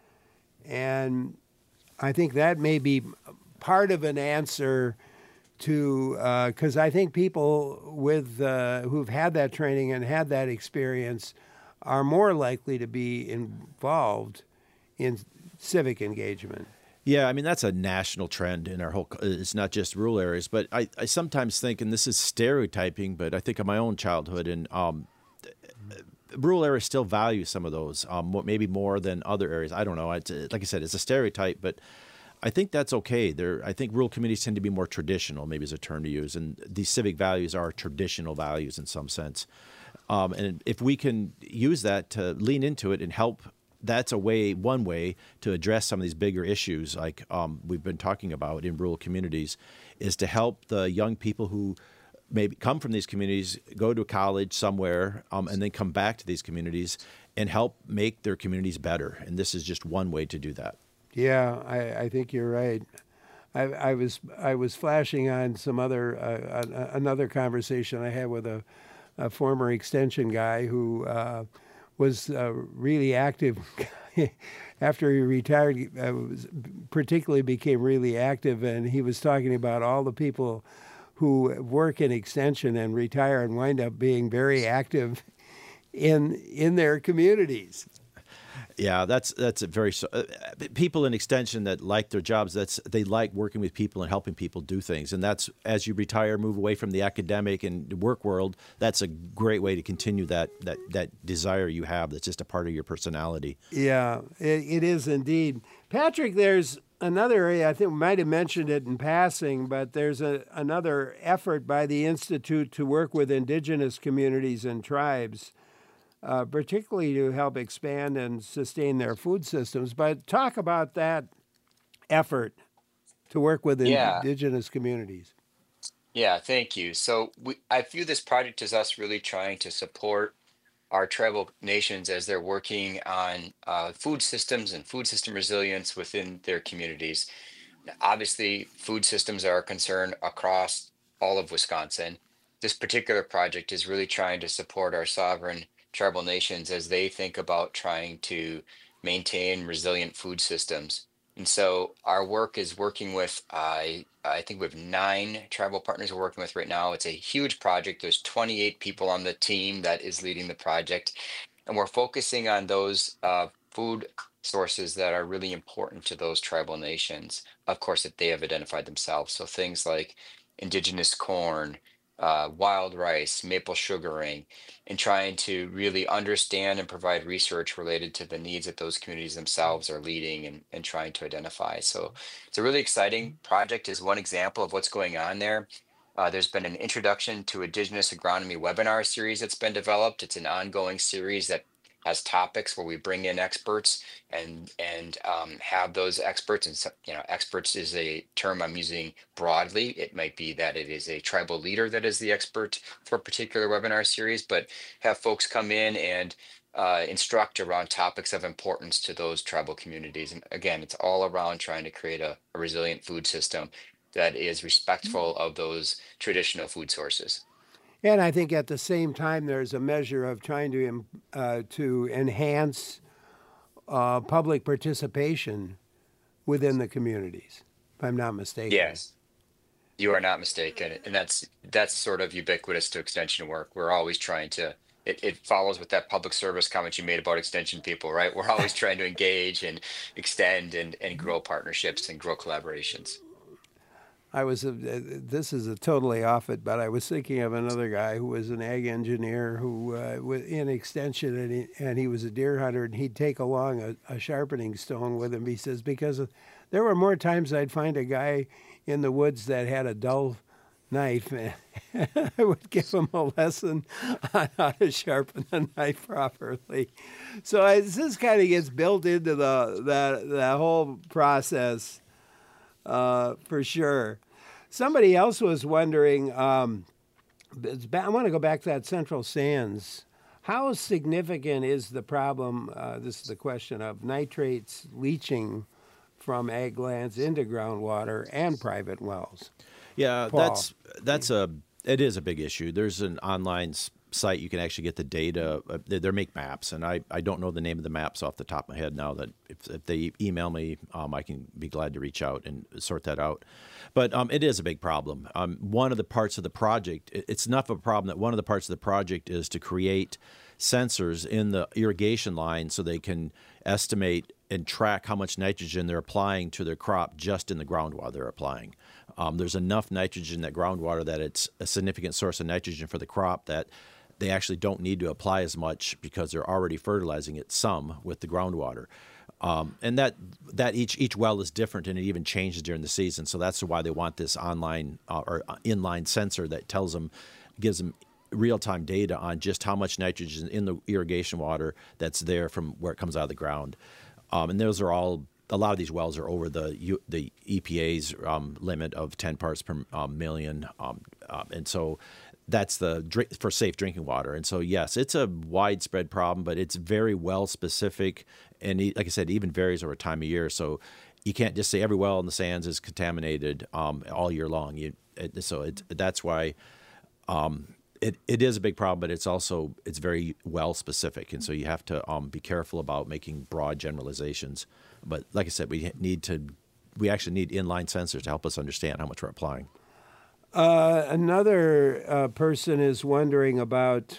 and I think that may be part of an answer to, because I think people who've had that training and had that experience are more likely to be involved in civic engagement.
Yeah, I mean, that's a national trend in our whole, it's not just rural areas, but I sometimes think, and this is stereotyping, but I think of my own childhood, and rural areas still value some of those, maybe more than other areas. I don't know. Like I said, it's a stereotype, but I think that's okay. I think rural communities tend to be more traditional, maybe is a term to use, and these civic values are traditional values in some sense. And if we can use that to lean into it and help, that's one way to address some of these bigger issues like we've been talking about in rural communities, is to help the young people who maybe come from these communities, go to college somewhere, and then come back to these communities and help make their communities better. And this is just one way to do that.
Yeah, I think you're right. I was flashing on some other another conversation I had with a former extension guy who was really active after he retired. Particularly became really active, and he was talking about all the people who work in extension and retire and wind up being very active in their communities.
Yeah, that's a very people in extension that like their jobs. They like working with people and helping people do things, and that's, as you retire, move away from the academic and work world. That's a great way to continue that desire you have. That's just a part of your personality.
Yeah, it is indeed. Patrick, there's another area, I think we might have mentioned it in passing, but there's another effort by the Institute to work with indigenous communities and tribes, particularly to help expand and sustain their food systems. But talk about that effort to work with
Yeah.
indigenous communities.
Yeah, thank you. So I view this project as us really trying to support our tribal nations as they're working on food systems and food system resilience within their communities. Obviously, food systems are a concern across all of Wisconsin. This particular project is really trying to support our sovereign tribal nations as they think about trying to maintain resilient food systems. And so our work is working with, I think we have 9 tribal partners we're working with right now. It's a huge project. There's 28 people on the team that is leading the project. And we're focusing on those food sources that are really important to those tribal nations, of course, that they have identified themselves. So things like indigenous corn, wild rice, maple sugaring, and trying to really understand and provide research related to the needs that those communities themselves are leading and trying to identify. So it's a really exciting project is one example of what's going on there. There's been an introduction to Indigenous agronomy webinar series that's been developed. It's an ongoing series that has topics where we bring in experts and have those experts. And experts is a term I'm using broadly. It might be that it is a tribal leader that is the expert for a particular webinar series, but have folks come in and instruct around topics of importance to those tribal communities. And again, it's all around trying to create a resilient food system that is respectful of those traditional food sources.
And I think at the same time, there's a measure of trying to enhance public participation within the communities, if I'm not mistaken.
Yes, you are not mistaken. And that's sort of ubiquitous to extension work. We're always trying to, it follows with that public service comment you made about extension people, right? We're always trying to engage and extend and grow partnerships and grow collaborations.
This is a totally off it, but I was thinking of another guy who was an ag engineer who in extension, and he was a deer hunter, and he'd take along a sharpening stone with him. He says, because there were more times I'd find a guy in the woods that had a dull knife, and I would give him a lesson on how to sharpen a knife properly. So this kind of gets built into the whole process. For sure. Somebody else was wondering, I want to go back to that Central Sands. How significant is the problem, this is the question, of nitrates leaching from ag lands into groundwater and private wells?
Yeah,
Paul.
it is a big issue. There's an online site you can actually get the data. They make maps, and I don't know the name of the maps off the top of my head now. That if they email me, I can be glad to reach out and sort that out. But it is a big problem. One of the parts of the project, it's enough of a problem that one of the parts of the project is to create sensors in the irrigation line so they can estimate and track how much nitrogen they're applying to their crop just in the groundwater they're applying. There's enough nitrogen in that groundwater that it's a significant source of nitrogen for the crop that they actually don't need to apply as much because they're already fertilizing it some with the groundwater. And that each well is different, and it even changes during the season. So that's why they want this online or inline sensor that gives them real-time data on just how much nitrogen in the irrigation water that's there from where it comes out of the ground. And those are all, a lot of these wells are over the EPA's limit of 10 parts per million. And so that's for safe drinking water. And so, yes, it's a widespread problem, but it's very well specific. And like I said, it even varies over time of year. So you can't just say every well in the sands is contaminated all year long. That's why it is a big problem, but it's very well specific. And so you have to be careful about making broad generalizations. But like I said, we actually need inline sensors to help us understand how much we're applying.
Another person is wondering about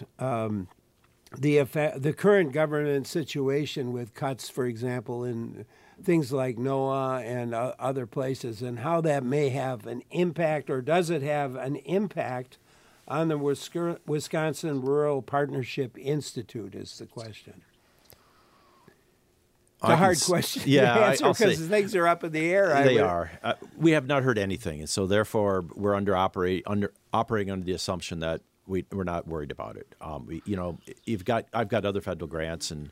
the current government situation with cuts, for example, in things like NOAA and other places, and how that may have an impact, or does it have an impact on the Wisconsin Rural Partnership Institute is the question. It's a hard question
Yeah,
to answer
I'll say
because things are up in the air.
they are. We have not heard anything, and so therefore we're operating under the assumption that we're not worried about it. I've got other federal grants, and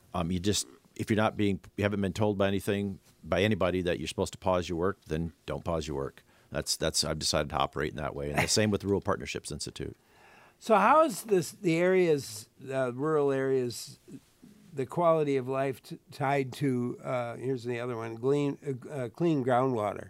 if you haven't been told by anybody that you're supposed to pause your work, then don't pause your work. That's I've decided to operate in that way, and the same with the Rural Partnerships Institute.
So how is the areas, rural areas, the quality of life tied to, here's the other one, clean groundwater?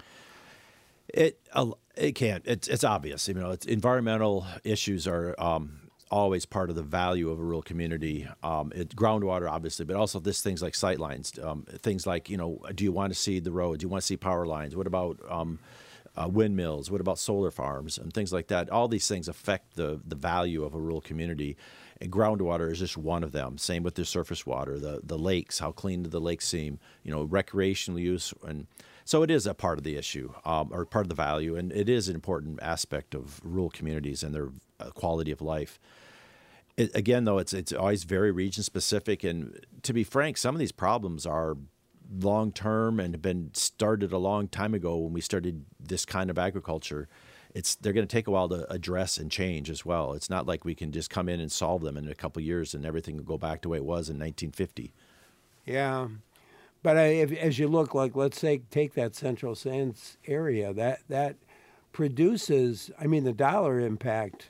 It can't. It's obvious. Environmental issues are always part of the value of a rural community. Groundwater, obviously, but also things like sight lines, things like, do you want to see the road? Do you want to see power lines? What about windmills? What about solar farms and things like that? All these things affect the value of a rural community. And groundwater is just one of them. Same with the surface water, the lakes, how clean do the lakes seem, recreational use. And so it is a part of the issue, or part of the value, and it is an important aspect of rural communities and their quality of life. Again, though, it's always very region specific, and to be frank, some of these problems are long term and have been started a long time ago when we started this kind of agriculture. They're going to take a while to address and change as well. It's not like we can just come in and solve them in a couple of years and everything will go back to the way it was in 1950.
Yeah. But as you look, like, let's say, take that Central Sands area, that produces, the dollar impact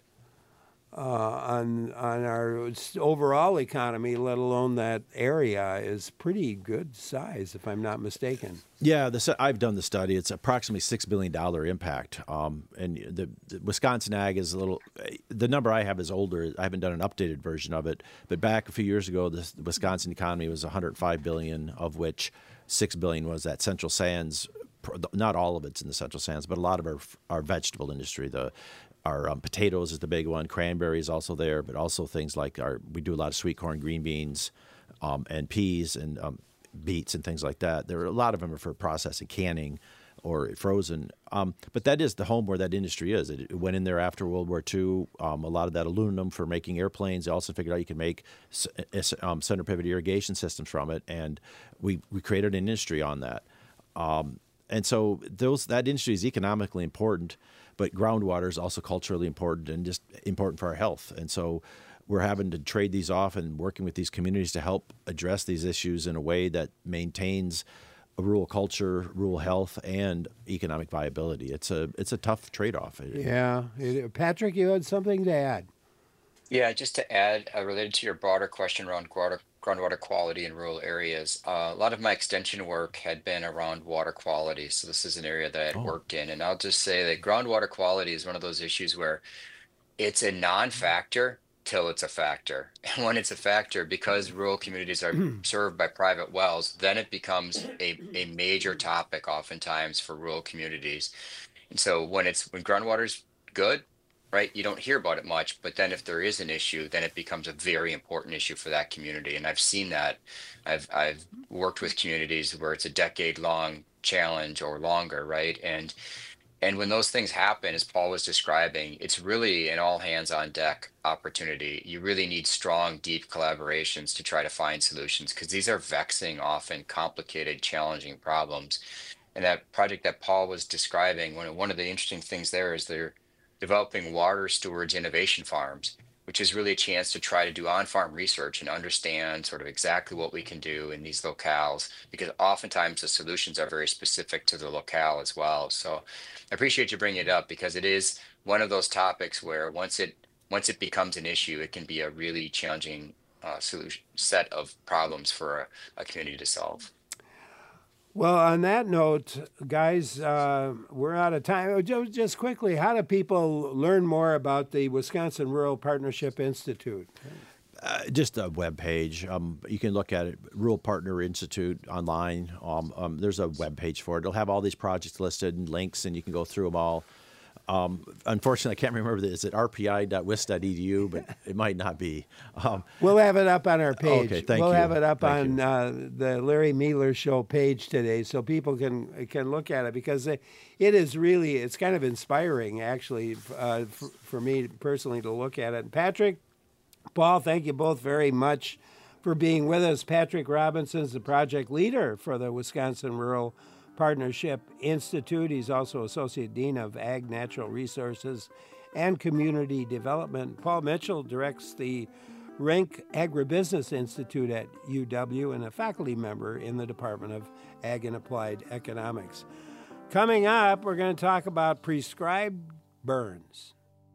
on our overall economy, let alone that area, is pretty good size, if I'm not mistaken.
Yeah, I've done the study. It's approximately $6 billion impact. And the Wisconsin ag is the number I have is older. I haven't done an updated version of it. But back a few years ago, the Wisconsin economy was $105 billion, of which $6 billion was that Central Sands. Not all of it's in the Central Sands, but a lot of our vegetable industry, our potatoes is the big one. Cranberry is also there, but also things like we do a lot of sweet corn, green beans, and peas and beets and things like that. A lot of them are for processing, canning, or frozen. But that is the home where that industry is. It went in there after World War II. A lot of that aluminum for making airplanes. They also figured out you can make center pivot irrigation systems from it, and we created an industry on that. And so that industry is economically important, but groundwater is also culturally important and just important for our health. And so we're having to trade these off and working with these communities to help address these issues in a way that maintains a rural culture, rural health, and economic viability. It's a tough trade-off.
Yeah. Patrick, you had something to add?
Yeah, just to add, related to your broader question around groundwater quality in rural areas, a lot of my extension work had been around water quality. So this is an area that I had worked in. And I'll just say that groundwater quality is one of those issues where it's a non-factor till it's a factor. And when it's a factor, because rural communities are served by private wells, then it becomes a major topic oftentimes for rural communities. And so when groundwater's good, right, you don't hear about it much, but then if there is an issue, then it becomes a very important issue for that community. And I've seen that. I've worked with communities where it's a decade-long challenge or longer, right? And when those things happen, as Paul was describing, it's really an all-hands-on-deck opportunity. You really need strong, deep collaborations to try to find solutions, because these are vexing, often complicated, challenging problems. And that project that Paul was describing, one of the interesting things there is they're developing water stewards innovation farms, which is really a chance to try to do on-farm research and understand sort of exactly what we can do in these locales, because oftentimes the solutions are very specific to the locale as well. So I appreciate you bringing it up, because it is one of those topics where once it becomes an issue, it can be a really challenging solution set of problems for a community to solve.
Well, on that note, guys, we're out of time. Just quickly, how do people learn more about the Wisconsin Rural Partnership Institute?
Just a web page. You can look at it, Rural Partner Institute online. There's a web page for it. It'll have all these projects listed and links, and you can go through them all. Unfortunately, I can't remember. Is it rpi.wis.edu? But it might not be.
We'll have it up on our page.
Okay, thank you.
We'll have it up
Thank
on the Larry Mealer Show page today, so people can look at it, because it is really, it's kind of inspiring, actually, for me personally to look at it. And Patrick, Paul, thank you both very much for being with us. Patrick Robinson is the project leader for the Wisconsin Rural Partnership Institute. He's also Associate Dean of Ag Natural Resources and Community Development. Paul Mitchell directs the Rink Agribusiness Institute at UW and a faculty member in the Department of Ag and Applied Economics. Coming up, we're going to talk about prescribed burns.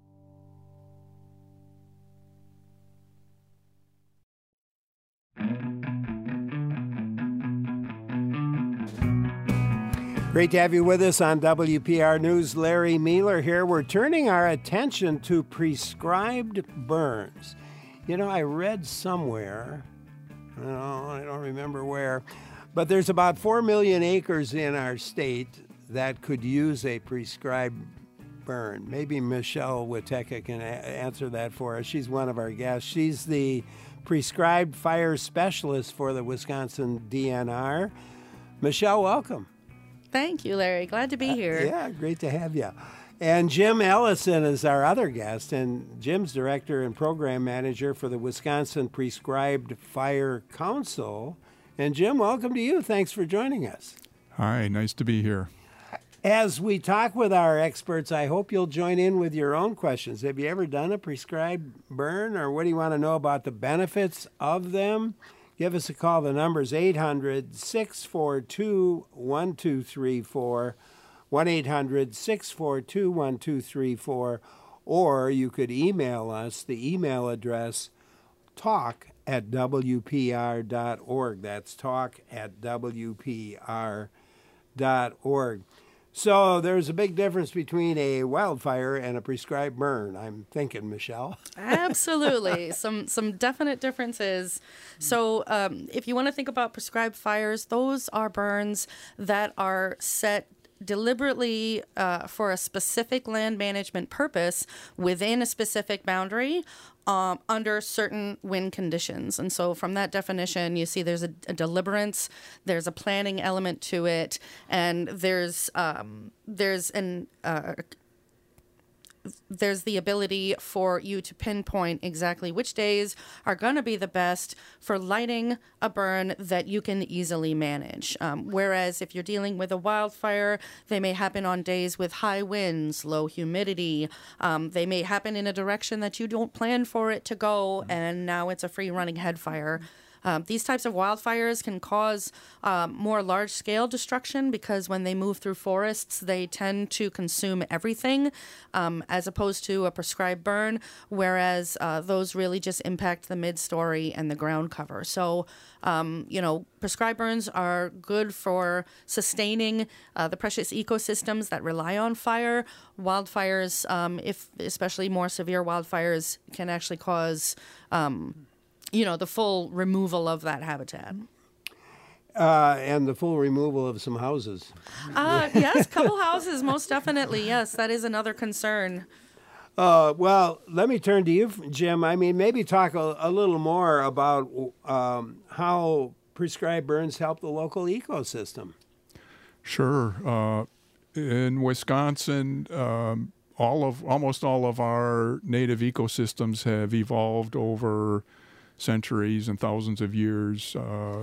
Great to have you with us on WPR News. Larry Mealer here. We're turning our attention to prescribed burns. You know, I read somewhere, I don't remember where, but there's about 4 million acres in our state that could use a prescribed burn. Maybe Michelle Witeka can answer that for us. She's one of our guests. She's the prescribed fire specialist for the Wisconsin DNR. Michelle, welcome.
Thank you, Larry. Glad to be here.
Yeah, great to have you. And Jim Ellison is our other guest, and Jim's director and program manager for the Wisconsin Prescribed Fire Council. And Jim, welcome to you. Thanks for joining us.
Hi, nice to be here.
As we talk with our experts, I hope you'll join in with your own questions. Have you ever done a prescribed burn, or what do you want to know about the benefits of them? Give us a call. The number is 800-642-1234, 1-800-642-1234, or you could email us. The email address, talk@wpr.org. That's talk@wpr.org. So there's a big difference between a wildfire and a prescribed burn, I'm thinking, Michelle.
Absolutely. Some definite differences. So if you want to think about prescribed fires, those are burns that are set deliberately for a specific land management purpose within a specific boundary under certain wind conditions. And so from that definition, you see there's a deliberance, there's a planning element to it, and there's the ability for you to pinpoint exactly which days are going to be the best for lighting a burn that you can easily manage. Whereas if you're dealing with a wildfire, they may happen on days with high winds, low humidity. They may happen in a direction that you don't plan for it to go, and now it's a free-running head fire. These types of wildfires can cause more large-scale destruction because when they move through forests, they tend to consume everything as opposed to a prescribed burn, whereas those really just impact the mid-story and the ground cover. So, prescribed burns are good for sustaining the precious ecosystems that rely on fire. Wildfires, especially more severe wildfires, can actually cause the full removal of that habitat.
And the full removal of some houses.
Yes, couple houses, most definitely. Yes, that is another concern.
Well, let me turn to you, Jim. I mean, maybe talk a little more about how prescribed burns help the local ecosystem.
Sure. In Wisconsin, almost all of our native ecosystems have evolved over centuries and thousands of years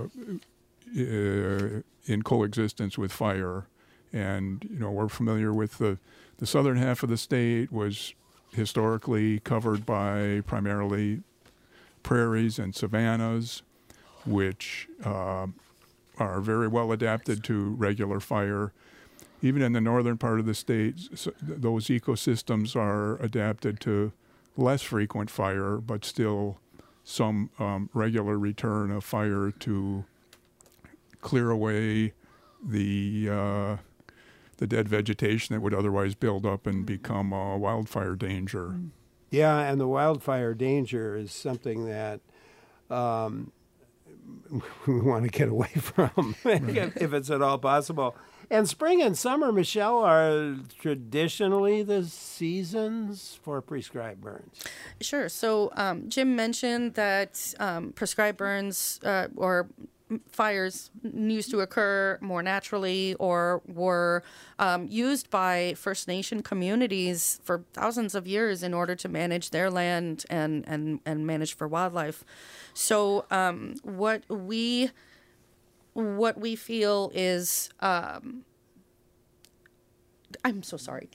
in coexistence with fire. And, we're familiar with the southern half of the state was historically covered by primarily prairies and savannas, which are very well adapted to regular fire. Even in the northern part of the state, those ecosystems are adapted to less frequent fire, but still some regular return of fire to clear away the dead vegetation that would otherwise build up and become a wildfire danger.
Yeah, and the wildfire danger is something that we want to get away from, if it's at all possible. And spring and summer, Michelle, are traditionally the seasons for prescribed burns.
Sure. So Jim mentioned that prescribed burns or fires used to occur more naturally or were used by First Nation communities for thousands of years in order to manage their land and manage for wildlife. So what we feel is, I'm so sorry.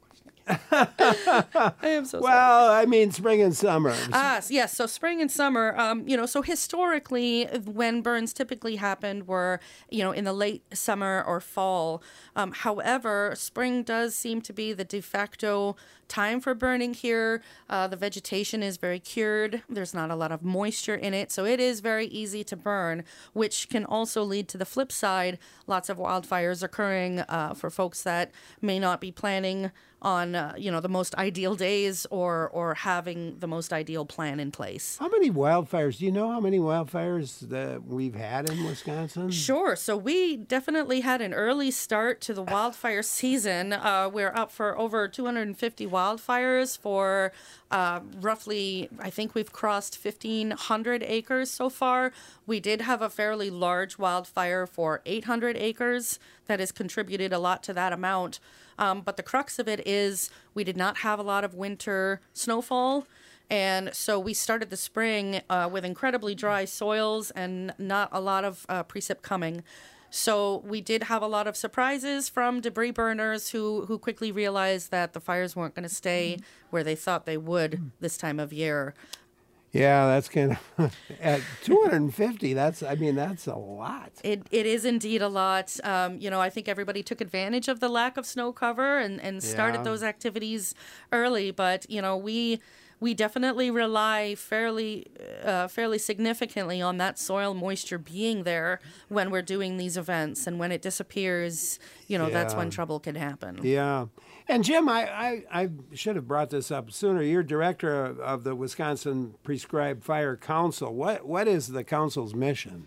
I am so sorry.
Well, I mean, spring and summer.
Yes. So spring and summer, so historically, when burns typically happened were, in the late summer or fall. However, spring does seem to be the de facto time for burning here. The vegetation is very cured. There's not a lot of moisture in it. So it is very easy to burn, which can also lead to the flip side. Lots of wildfires occurring for folks that may not be planning on the most ideal days or having the most ideal plan in place.
How many wildfires? Do you know how many wildfires that we've had in Wisconsin?
Sure. So we definitely had an early start to the wildfire season. We're up for over 250 wildfires for roughly, I think we've crossed 1,500 acres so far. We did have a fairly large wildfire for 800 acres that has contributed a lot to that amount. But the crux of it is we did not have a lot of winter snowfall. And so we started the spring with incredibly dry soils and not a lot of precip coming. So we did have a lot of surprises from debris burners who quickly realized that the fires weren't going to stay where they thought they would this time of year.
Yeah, that's kind of at 250. That's a lot.
It is indeed a lot. I think everybody took advantage of the lack of snow cover and started those activities early. But we definitely rely fairly significantly on that soil moisture being there when we're doing these events, and when it disappears, that's when trouble can happen.
Yeah. And Jim, I should have brought this up sooner. You're director of the Wisconsin Prescribed Fire Council. What is the council's mission?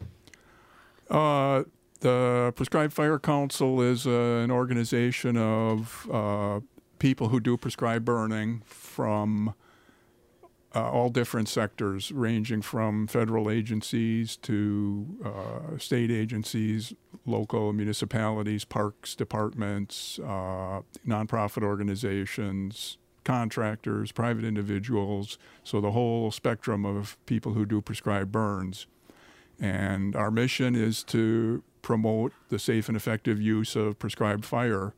The Prescribed Fire Council is an organization of people who do prescribed burning from all different sectors, ranging from federal agencies to state agencies, local municipalities, parks departments, nonprofit organizations, contractors, private individuals, so the whole spectrum of people who do prescribed burns. And our mission is to promote the safe and effective use of prescribed fire.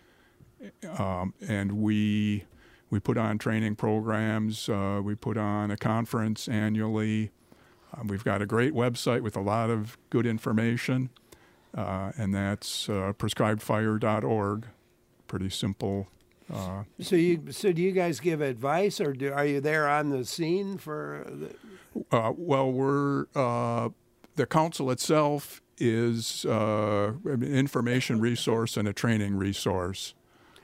And we put on training programs. We put on a conference annually. We've got a great website with a lot of good information, and that's prescribedfire.org. Pretty simple.
So do you guys give advice, or are you there on the scene for?
Well, we're the council itself is an information resource and a training resource.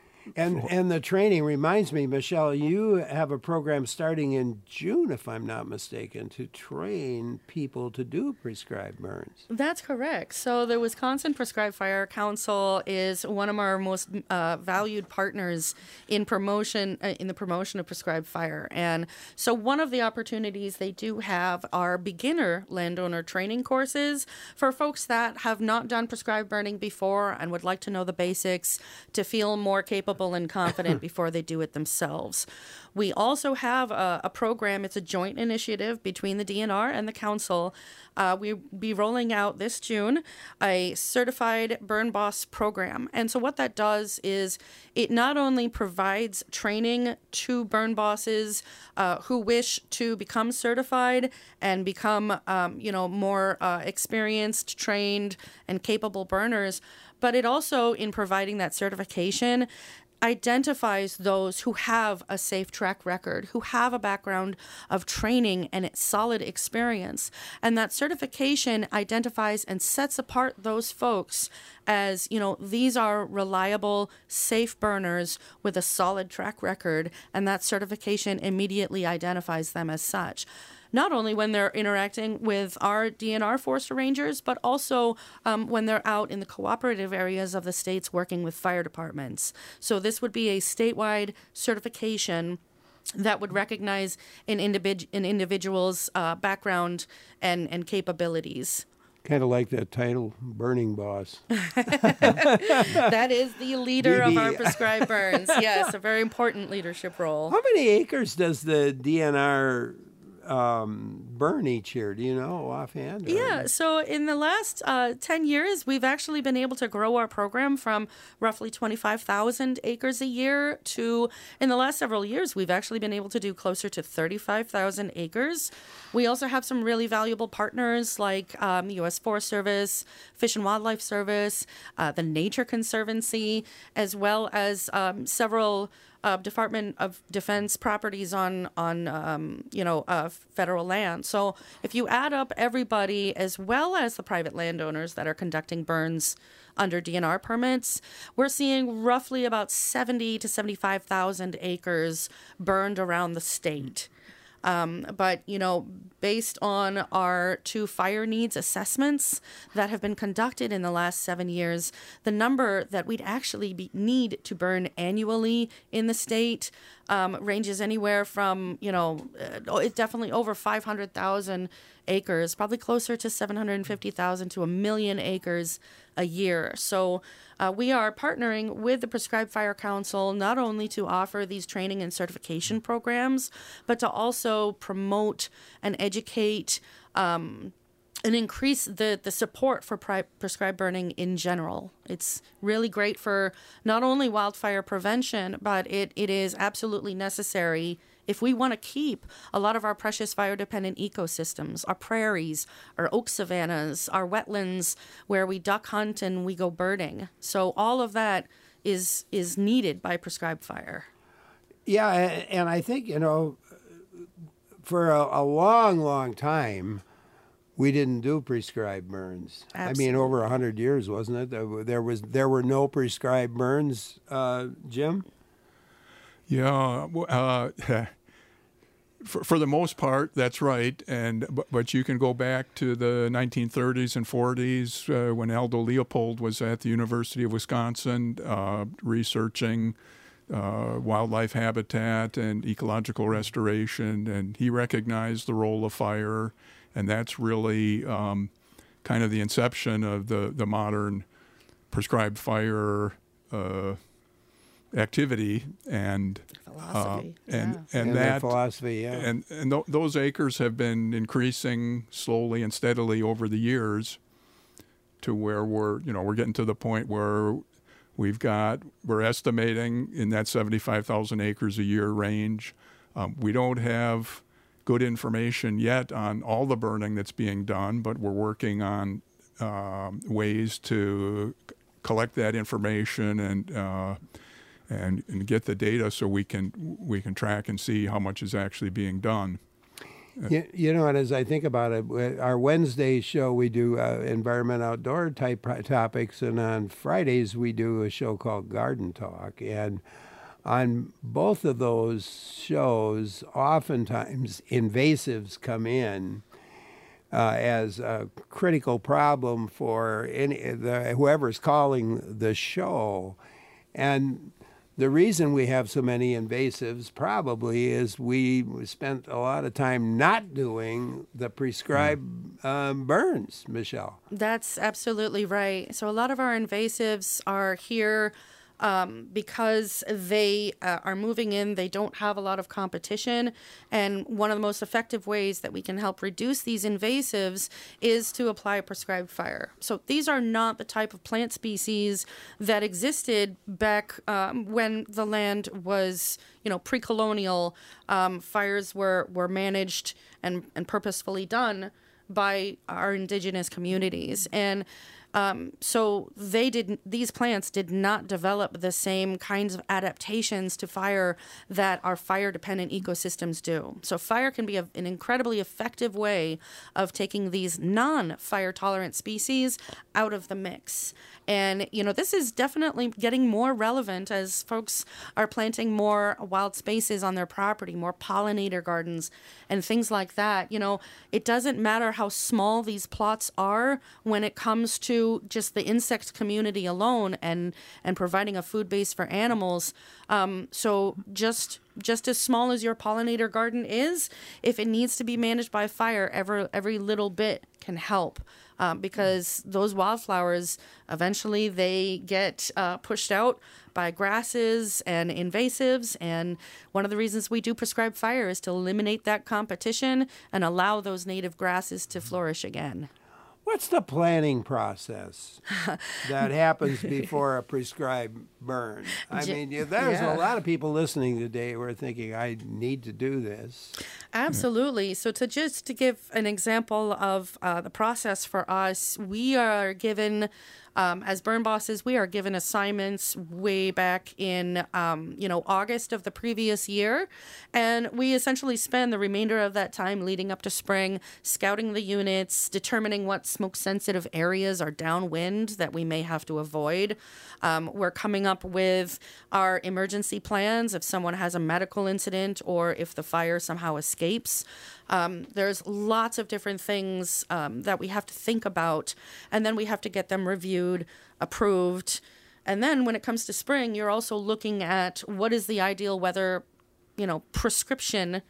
And the training reminds me, Michelle, you have a program starting in June, if I'm not mistaken, to train people to do prescribed burns.
That's correct. So the Wisconsin Prescribed Fire Council is one of our most valued partners in the promotion of prescribed fire. And so one of the opportunities they do have are beginner landowner training courses for folks that have not done prescribed burning before and would like to know the basics to feel more capable and confident before they do it themselves. We also have a program. It's a joint initiative between the DNR and the council. We'll be rolling out this June a certified burn boss program. And so what that does is it not only provides training to burn bosses who wish to become certified and become more experienced, trained, and capable burners, but it also, in providing that certification, identifies those who have a safe track record, who have a background of training and solid experience. And that certification identifies and sets apart those folks as, these are reliable, safe burners with a solid track record. And that certification immediately identifies them as such. Not only when they're interacting with our DNR forester rangers, but also when they're out in the cooperative areas of the states working with fire departments. So this would be a statewide certification that would recognize an individual's background and capabilities.
Kind of like that title, Burning Boss.
That is the leader of our
DB.
prescribed burns. Yes, a very important leadership role.
How many acres does the DNR burn each year? Do you know offhand? Or-
Yeah, so in the last 10 years, we've actually been able to grow our program from roughly 25,000 acres a year to, in the last several years, we've actually been able to do closer to 35,000 acres. We also have some really valuable partners like the U.S. Forest Service, Fish and Wildlife Service, the Nature Conservancy, as well as several Department of Defense properties on federal land. So if you add up everybody as well as the private landowners that are conducting burns under DNR permits, we're seeing roughly about 70 to 75,000 acres burned around the state. But, based on our 2 fire needs assessments that have been conducted in the last 7 years, the number that we'd actually need to burn annually in the state ranges anywhere from, it's definitely over 500,000 acres, probably closer to 750,000 to 1 million acres a year. So we are partnering with the Prescribed Fire Council not only to offer these training and certification programs, but to also promote and educate and increase the support for prescribed burning in general. It's really great for not only wildfire prevention, but it is absolutely necessary if we want to keep a lot of our precious fire-dependent ecosystems, our prairies, our oak savannas, our wetlands where we duck hunt and we go birding. So all of that is needed by prescribed fire.
Yeah, and I think, for a long, long time, we didn't do prescribed burns.
Absolutely.
I mean, over 100 years, wasn't it? There were no prescribed burns, Jim?
Yeah, for the most part, that's right. But you can go back to the 1930s and 40s when Aldo Leopold was at the University of Wisconsin researching wildlife habitat and ecological restoration, and he recognized the role of fire, and that's really kind of the inception of the modern prescribed fire activity and
philosophy.
And
that
that philosophy, yeah.
and those acres have been increasing slowly and steadily over the years to where we're getting to the point where we're estimating in that 75,000 acres a year range. We don't have good information yet on all the burning that's being done, but we're working on ways to collect that information and get the data so we can track and see how much is actually being done.
And as I think about it, our Wednesday show we do environment outdoor type topics, and on Fridays we do a show called Garden Talk. And on both of those shows, oftentimes invasives come in as a critical problem for whoever's calling the show. And the reason we have so many invasives probably is we spent a lot of time not doing the prescribed burns, Michelle.
That's absolutely right. So a lot of our invasives are here because they are moving in. They don't have a lot of competition. And one of the most effective ways that we can help reduce these invasives is to apply prescribed fire. So these are not the type of plant species that existed back when the land was, pre-colonial. Fires were managed and purposefully done by our indigenous communities. And so these plants did not develop the same kinds of adaptations to fire that our fire-dependent ecosystems do. So fire can be an incredibly effective way of taking these non-fire-tolerant species out of the mix. And, this is definitely getting more relevant as folks are planting more wild spaces on their property, more pollinator gardens and things like that. It doesn't matter how small these plots are when it comes to to just the insect community alone and providing a food base for animals. So just as small as your pollinator garden is, if it needs to be managed by fire, every little bit can help. Because those wildflowers, eventually they get pushed out by grasses and invasives. And one of the reasons we do prescribe fire is to eliminate that competition and allow those native grasses to flourish again.
What's the planning process that happens before a prescribed burn? I mean, there's a lot of people listening today who are thinking, I need to do this.
Absolutely. So to give an example of the process for us, we are given, as burn bosses, we are given assignments way back in, August of the previous year. And we essentially spend the remainder of that time leading up to spring, scouting the units, determining what smoke-sensitive areas are downwind that we may have to avoid. We're coming up with our emergency plans if someone has a medical incident or if the fire somehow escapes. There's lots of different things that we have to think about, and then we have to get them reviewed, approved. And then when it comes to spring, you're also looking at what is the ideal weather, prescription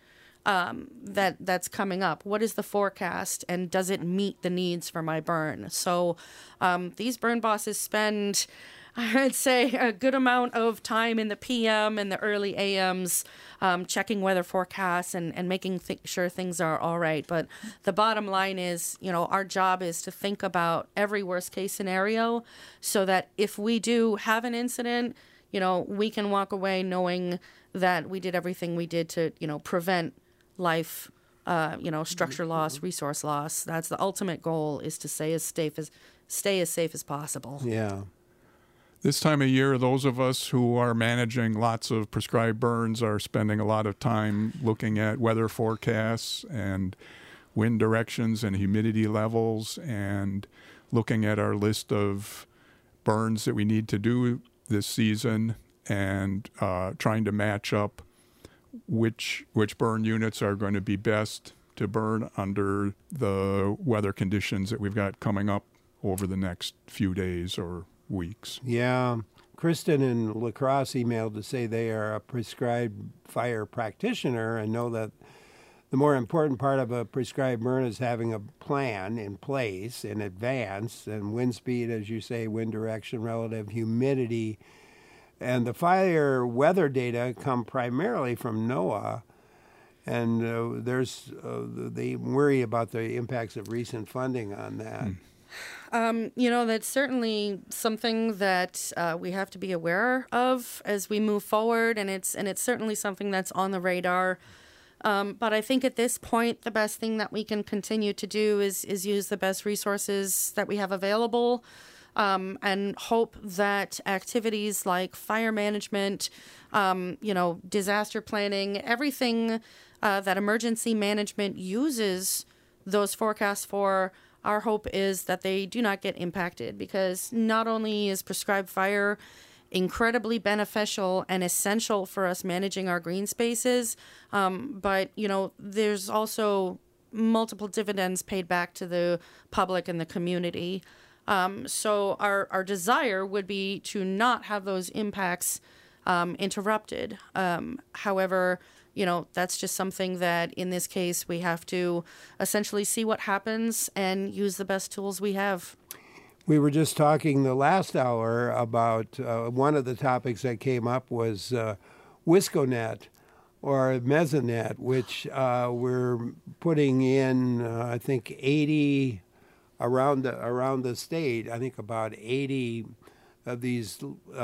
that's coming up. What is the forecast, and does it meet the needs for my burn? So these burn bosses spend, I'd say, a good amount of time in the PM and the early AMs checking weather forecasts and making sure things are all right. But the bottom line is, our job is to think about every worst case scenario so that if we do have an incident, we can walk away knowing that we did everything we did to, prevent life, structure loss, resource loss. That's the ultimate goal, is to stay as safe as possible.
Yeah.
This time of year, those of us who are managing lots of prescribed burns are spending a lot of time looking at weather forecasts and wind directions and humidity levels and looking at our list of burns that we need to do this season and trying to match up which burn units are going to be best to burn under the weather conditions that we've got coming up over the next few days or weeks.
Yeah. Kristen in La Crosse emailed to say they are a prescribed fire practitioner and know that the more important part of a prescribed burn is having a plan in place in advance, and wind speed, as you say, wind direction, relative humidity. And the fire weather data come primarily from NOAA, and they worry about the impacts of recent funding on that.
That's certainly something that we have to be aware of as we move forward, and it's certainly something that's on the radar. But I think at this point, the best thing that we can continue to do is use the best resources that we have available, and hope that activities like fire management, disaster planning, everything that emergency management uses those forecasts for, our hope is that they do not get impacted, because not only is prescribed fire incredibly beneficial and essential for us managing our green spaces, but there's also multiple dividends paid back to the public and the community. So our desire would be to not have those impacts interrupted. However, that's just something that in this case we have to essentially see what happens and use the best tools we have.
We were just talking the last hour about one of the topics that came up was Wisconet or Mesonet, which we're putting in, I think, 80 around the state. I think about 80 of these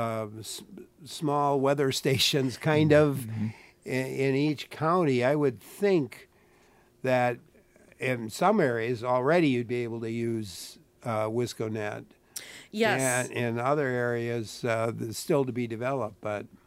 small weather stations, kind of, in each county. I would think that in some areas already you'd be able to use Wisconet.
Yes.
And in other areas, still to be developed, but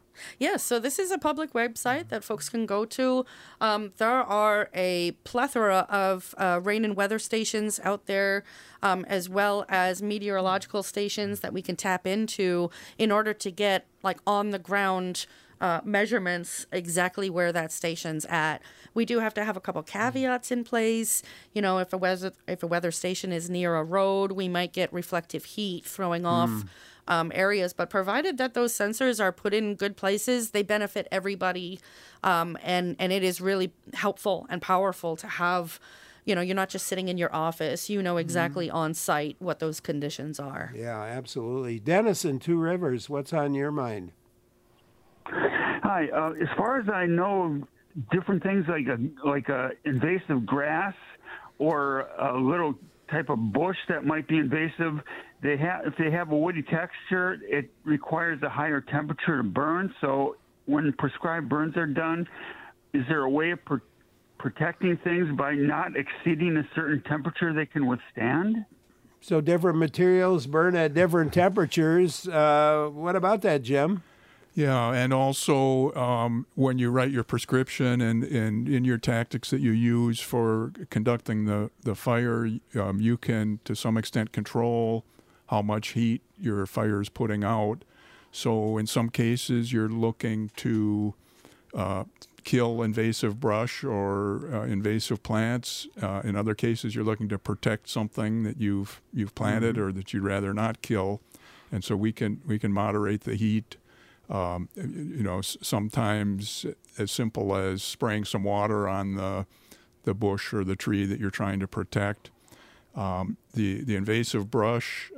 Yes, so this is a public website that folks can go to. There are a plethora of rain and weather stations out there, as well as meteorological stations that we can tap into in order to get like on the ground measurements exactly where that station's at. We do have to have a couple caveats in place. You know, if a weather station is near a road, we might get reflective heat throwing off areas, but provided that those sensors are put in good places, they benefit everybody, and it is really helpful and powerful to have, you know, you're not just sitting in your office, you know exactly on site what those conditions are.
Yeah, absolutely. Dennis in Two Rivers, what's on your mind?
Hi, as far as I know, different things like a invasive grass or a little type of bush that might be invasive, if they have a woody texture, it requires a higher temperature to burn. So when prescribed burns are done, is there a way of protecting things by not exceeding a certain temperature they can withstand?
So different materials burn at different temperatures. What about that, Jim?
Yeah, and also when you write your prescription and in your tactics that you use for conducting the fire, you can, to some extent, control how much heat your fire is putting out. So in some cases, you're looking to kill invasive brush or invasive plants. In other cases, you're looking to protect something that you've planted or that you'd rather not kill. And so we can moderate the heat. You know, sometimes as simple as spraying some water on the bush or the tree that you're trying to protect. The invasive brush,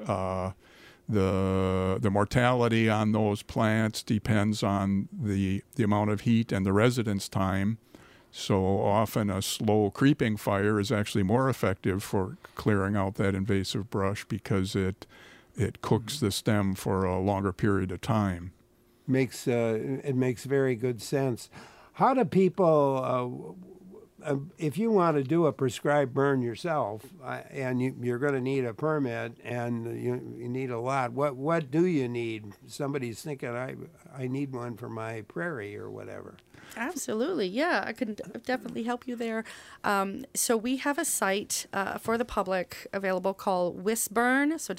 the mortality on those plants depends on the amount of heat and the residence time. So often a slow creeping fire is actually more effective for clearing out that invasive brush because it cooks the stem for a longer period of time.
It makes very good sense. How do people, if you want to do a prescribed burn yourself, and you're going to need a permit, and you need a lot, what do you need? Somebody's thinking, I need one for my prairie or whatever. Absolutely,
yeah, I can definitely help you there. So we have a site for the public available called WisBurn, so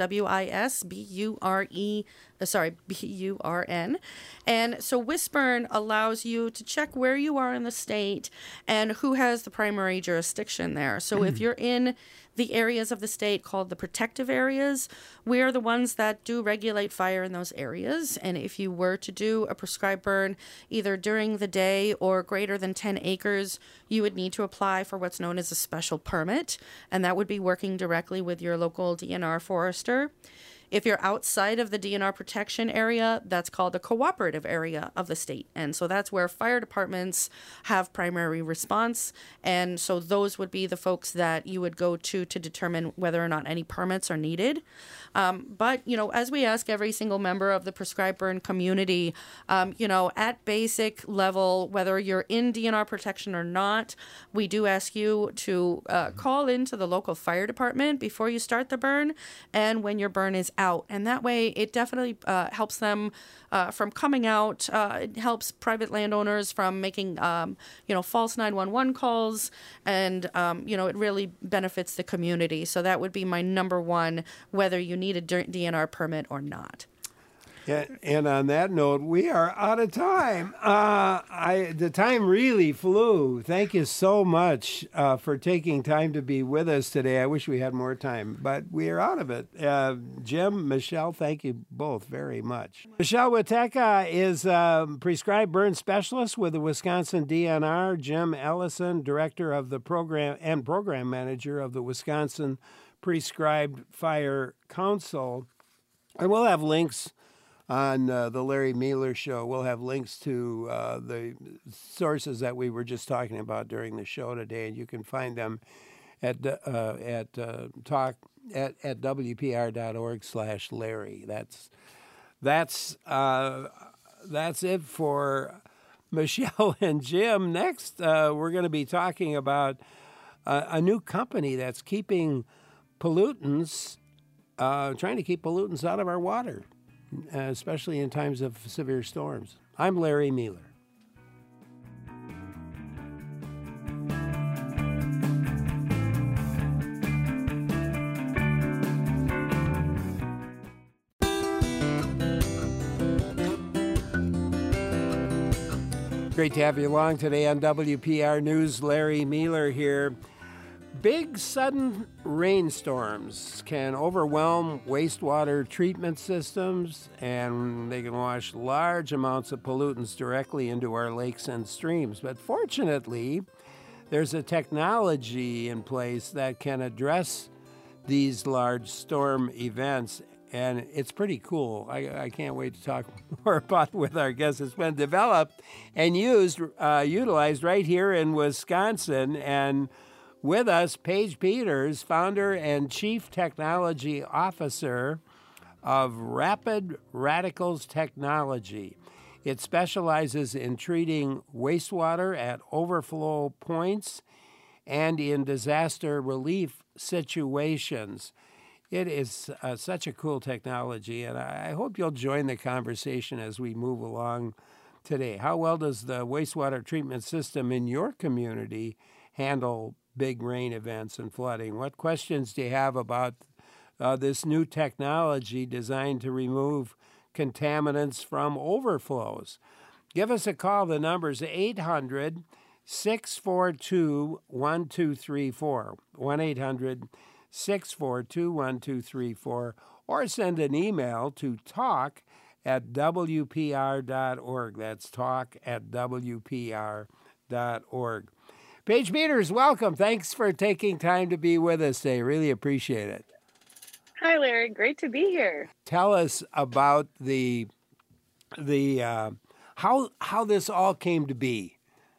BURN. And so WisBurn allows you to check where you are in the state and who has the primary jurisdiction there. So if you're in the areas of the state called the protective areas, we are the ones that do regulate fire in those areas. And if you were to do a prescribed burn either during the day or greater than 10 acres, you would need to apply for what's known as a special permit, and that would be working directly with your local DNR forester. If you're outside of the DNR protection area, that's called the cooperative area of the state. And so that's where fire departments have primary response. And so those would be the folks that you would go to determine whether or not any permits are needed. But, you know, as we ask every single member of the prescribed burn community, you know, at basic level, whether you're in DNR protection or not, we do ask you to call into the local fire department before you start the burn and when your burn is out. And that way it definitely helps them from coming out. It helps private landowners from making, you know, false 911 calls. And, you know, it really benefits the community. So that would be my number one, whether you need a DNR permit or not.
Yeah, and on that note, we are out of time. The time really flew. Thank you so much for taking time to be with us today. I wish we had more time, but we are out of it. Jim, Michelle, thank you both very much. Michelle Witeka is a prescribed burn specialist with the Wisconsin DNR. Jim Ellison, director of the program and program manager of the Wisconsin Prescribed Fire Council. And we'll have links on the Larry Mealer Show. We'll have links to the sources that we were just talking about during the show today, and you can find them at wpr.org/Larry. That's it for Michelle and Jim. Next, we're going to be talking about a new company that's keeping pollutants, trying to keep pollutants out of our water, especially in times of severe storms. I'm Larry Mueller. Great to have you along today on WPR News. Larry Mueller here. Big sudden rainstorms can overwhelm wastewater treatment systems, and they can wash large amounts of pollutants directly into our lakes and streams. But fortunately, there's a technology in place that can address these large storm events, and it's pretty cool. I can't wait to talk more about it with our guests. It's been developed and utilized right here in Wisconsin. And with us, Paige Peters, founder and chief technology officer of Rapid Radicals Technology. It specializes in treating wastewater at overflow points and in disaster relief situations. It is such a cool technology, and I hope you'll join the conversation as we move along today. How well does the wastewater treatment system in your community handle big rain events and flooding? What questions do you have about this new technology designed to remove contaminants from overflows? Give us a call. The number's 800-642-1234, 1-800-642-1234, or send an email to talk@wpr.org. That's talk@wpr.org. Paige Peters, welcome. Thanks for taking time to be with us today. Really appreciate it.
Hi, Larry. Great to be here.
Tell us about how this all came to be.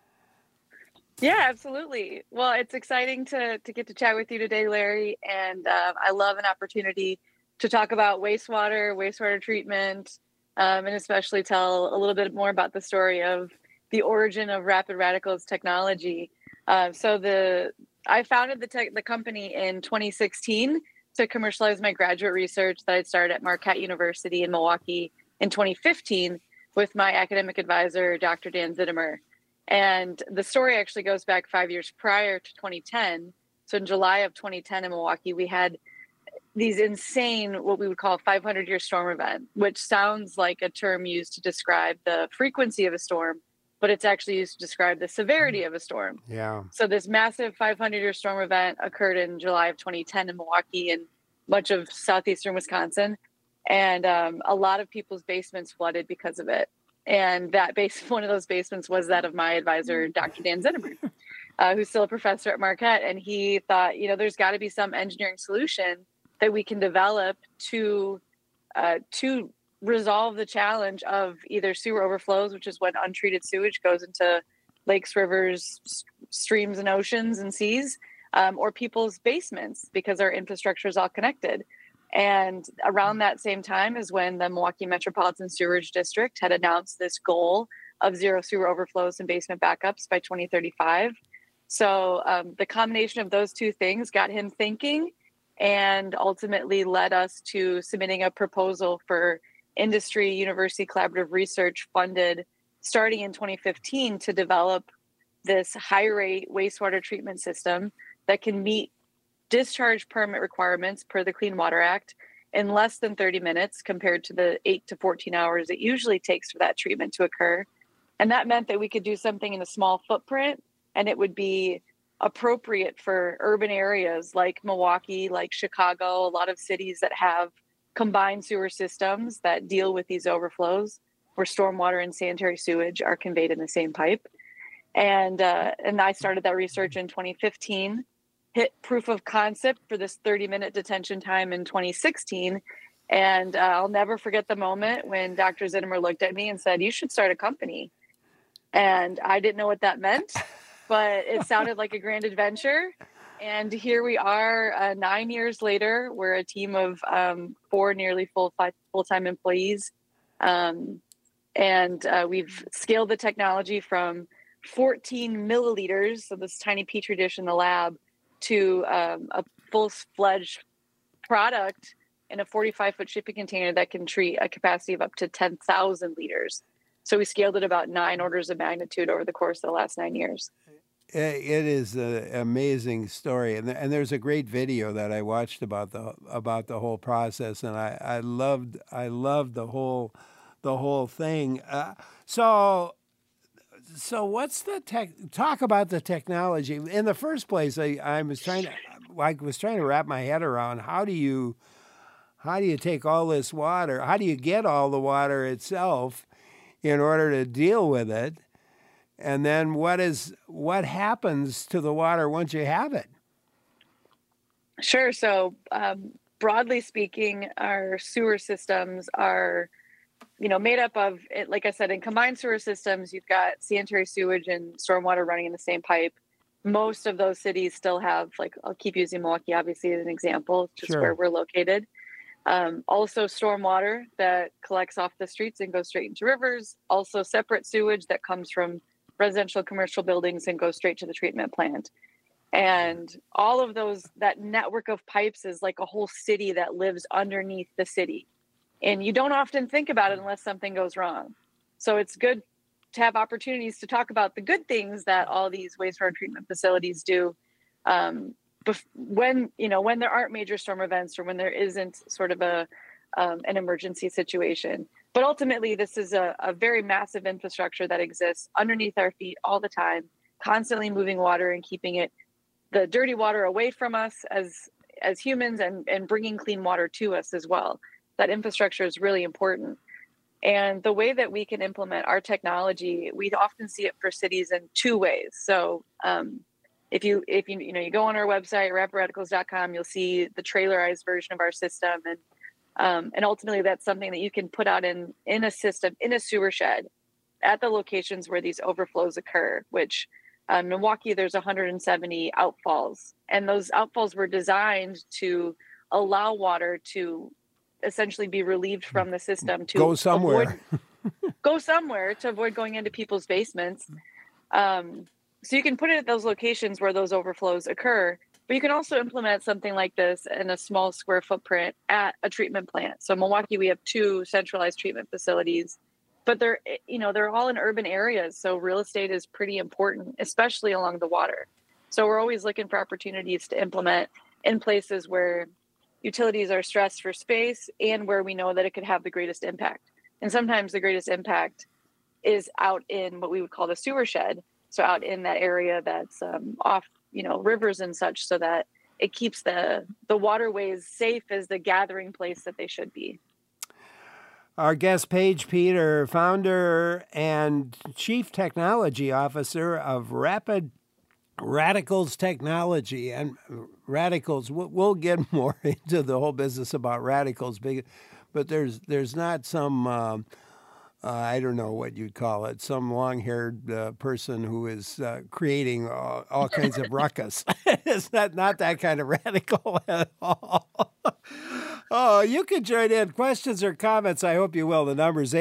Yeah, absolutely. Well, it's exciting to get to chat with you today, Larry. And I love an opportunity to talk about wastewater treatment, and especially tell a little bit more about the story of the origin of Rapid Radicals technology. I founded the company in 2016 to commercialize my graduate research that I'd started at Marquette University in Milwaukee in 2015 with my academic advisor, Dr. Dan Zittimer. And the story actually goes back 5 years prior to 2010. So in July of 2010 in Milwaukee, we had these insane, what we would call 500-year storm event, which sounds like a term used to describe the frequency of a storm, but it's actually used to describe the severity of a storm.
Yeah.
So this massive 500-year storm event occurred in July of 2010 in Milwaukee and much of southeastern Wisconsin. And a lot of people's basements flooded because of it. And one of those basements was that of my advisor, Dr. Dan Zittimer, who's still a professor at Marquette. And he thought, there's got to be some engineering solution that we can develop to resolve the challenge of either sewer overflows, which is when untreated sewage goes into lakes, rivers, streams, and oceans and seas, or people's basements because our infrastructure is all connected. And around that same time is when the Milwaukee Metropolitan Sewerage District had announced this goal of zero sewer overflows and basement backups by 2035. So the combination of those two things got him thinking and ultimately led us to submitting a proposal for industry university collaborative research funded starting in 2015 to develop this high rate wastewater treatment system that can meet discharge permit requirements per the Clean Water Act in less than 30 minutes compared to the 8 to 14 hours it usually takes for that treatment to occur. And that meant that we could do something in a small footprint and it would be appropriate for urban areas like Milwaukee, like Chicago, a lot of cities that have combined sewer systems that deal with these overflows where stormwater and sanitary sewage are conveyed in the same pipe. And I started that research in 2015. Hit proof of concept for this 30-minute detention time in 2016. And I'll never forget the moment when Dr. Zittimer looked at me and said, "You should start a company." And I didn't know what that meant, but it sounded like a grand adventure. And here we are 9 years later. We're a team of 4 nearly full-time employees. We've scaled the technology from 14 milliliters, so this tiny petri dish in the lab, to a full-fledged product in a 45-foot shipping container that can treat a capacity of up to 10,000 liters. So we scaled it about 9 orders of magnitude over the course of the last 9 years.
It is an amazing story, and there's a great video that I watched about the whole process, and I loved the whole thing. So what's the talk about the technology in the first place? I was trying to wrap my head around how do you take all this water? How do you get all the water itself in order to deal with it? And then what happens to the water once you have it?
Sure. So broadly speaking, our sewer systems are, made up of, like I said, in combined sewer systems, you've got sanitary sewage and stormwater running in the same pipe. Most of those cities still have, I'll keep using Milwaukee, obviously, as an example, just
Sure.
where we're located. Also stormwater that collects off the streets and goes straight into rivers. Also separate sewage that comes from residential commercial buildings and goes straight to the treatment plant. And all of that network of pipes is like a whole city that lives underneath the city. And you don't often think about it unless something goes wrong. So it's good to have opportunities to talk about the good things that all these wastewater treatment facilities do when there aren't major storm events or when there isn't sort of an emergency situation. But ultimately, this is a very massive infrastructure that exists underneath our feet all the time, constantly moving water and keeping the dirty water away from us as humans and bringing clean water to us as well. That infrastructure is really important. And the way that we can implement our technology, we often see it for cities in 2 ways. So if you go on our website, rapidradicals.com, you'll see the trailerized version of our system. And ultimately, that's something that you can put out in a system, in a sewer shed at the locations where these overflows occur, which in Milwaukee, there's 170 outfalls. And those outfalls were designed to allow water to essentially be relieved from the system to
go somewhere.
To avoid going into people's basements. So you can put it at those locations where those overflows occur. But you can also implement something like this in a small square footprint at a treatment plant. So in Milwaukee, we have 2 centralized treatment facilities, but they're all in urban areas. So real estate is pretty important, especially along the water. So we're always looking for opportunities to implement in places where utilities are stressed for space and where we know that it could have the greatest impact. And sometimes the greatest impact is out in what we would call the sewer shed. So out in that area that's off rivers and such, so that it keeps the waterways safe as the gathering place that they should be.
Our guest, Paige Peter, founder and chief technology officer of Rapid Radicals Technology. And radicals, we'll get more into the whole business about radicals, but there's not some I don't know what you'd call it, some long-haired person who is creating all kinds of ruckus. It's not that kind of radical at all. Oh, you can join in. Questions or comments, I hope you will. The number's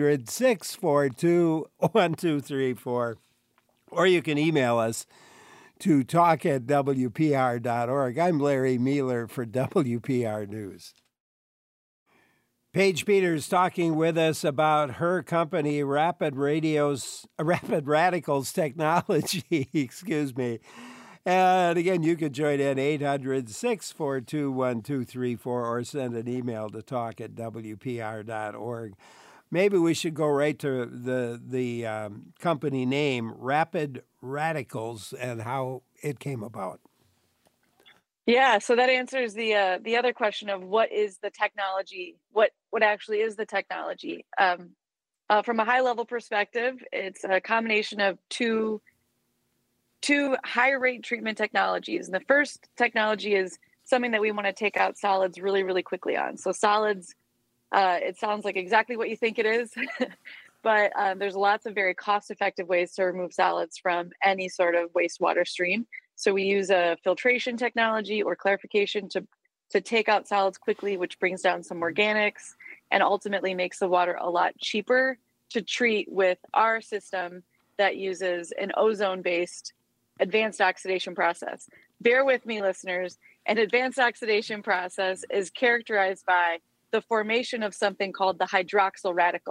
800-642-1234. Or you can email us to talk@wpr.org. I'm Larry Mealer for WPR News. Paige Peters talking with us about her company, Rapid Radicals Technology, excuse me. And again, you can join in 800-642-1234 or send an email to talk@wpr.org. Maybe we should go right to the company name, Rapid Radicals, and how it came about.
Yeah, so that answers the other question of what is the technology? What actually is the technology? From a high level perspective, it's a combination of two high rate treatment technologies. And the first technology is something that we want to take out solids really, really quickly on. So solids, it sounds like exactly what you think it is, but there's lots of very cost effective ways to remove solids from any sort of wastewater stream. So we use a filtration technology or clarification to take out solids quickly, which brings down some organics and ultimately makes the water a lot cheaper to treat with our system that uses an ozone-based advanced oxidation process. Bear with me, listeners. An advanced oxidation process is characterized by the formation of something called the hydroxyl radical.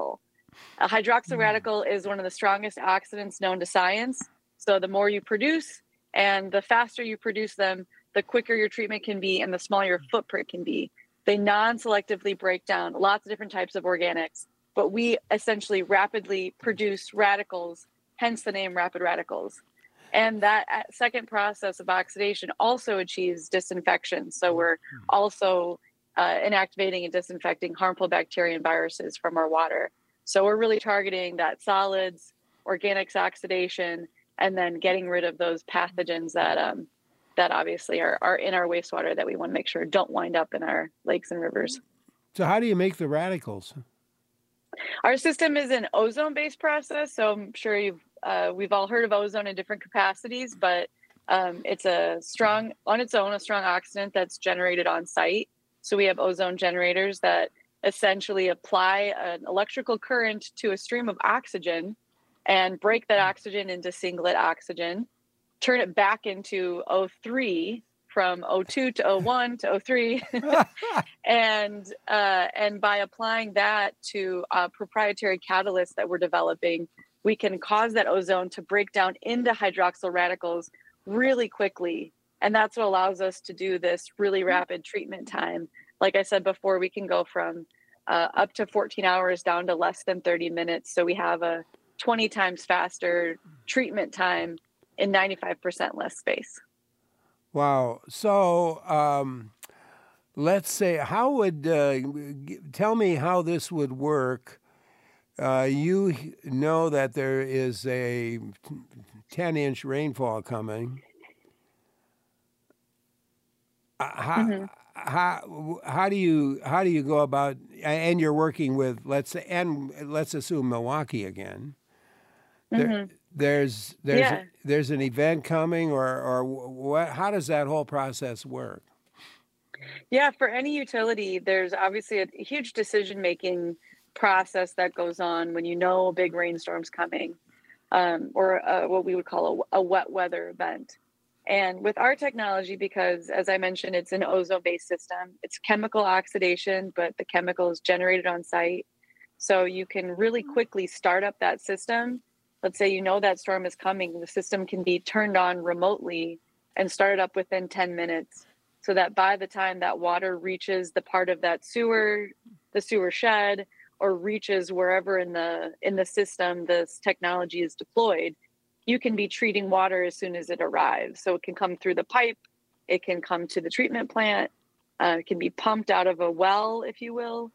A hydroxyl radical is one of the strongest oxidants known to science. So the more you produce and the faster you produce them, the quicker your treatment can be and the smaller your footprint can be. They non-selectively break down lots of different types of organics, but we essentially rapidly produce radicals, hence the name rapid radicals. And that second process of oxidation also achieves disinfection. So we're also inactivating and disinfecting harmful bacteria and viruses from our water. So we're really targeting that solids, organics oxidation, and then getting rid of those pathogens that that obviously are in our wastewater that we want to make sure don't wind up in our lakes and rivers.
So how do you make the radicals?
Our system is an ozone-based process, so I'm sure we've all heard of ozone in different capacities, but it's a strong oxidant that's generated on site. So we have ozone generators that essentially apply an electrical current to a stream of oxygen and break that oxygen into singlet oxygen, turn it back into O3 from O2 to O1 to O3. And by applying that to a proprietary catalyst that we're developing, we can cause that ozone to break down into hydroxyl radicals really quickly. And that's what allows us to do this really rapid treatment time. Like I said before, we can go from up to 14 hours down to less than 30 minutes. So we have a 20 times faster treatment time in 95% less space.
Wow. So let's say, how would, tell me how this would work. You know that there is a 10-inch rainfall coming. How do you go about, and you're working with, let's assume Milwaukee again. There's an event coming, or what? How does that whole process work?
Yeah, for any utility, there's obviously a huge decision-making process that goes on when you know a big rainstorm's coming, or what we would call a wet weather event. And with our technology, because as I mentioned, it's an ozone-based system, it's chemical oxidation, but the chemical is generated on site. So you can really quickly start up that system. Let's say you know that storm is coming, the system can be turned on remotely and started up within 10 minutes. So that by the time that water reaches the part of that sewer, the sewer shed, or reaches wherever in the system this technology is deployed, you can be treating water as soon as it arrives. So it can come through the pipe, it can come to the treatment plant, it can be pumped out of a well, if you will.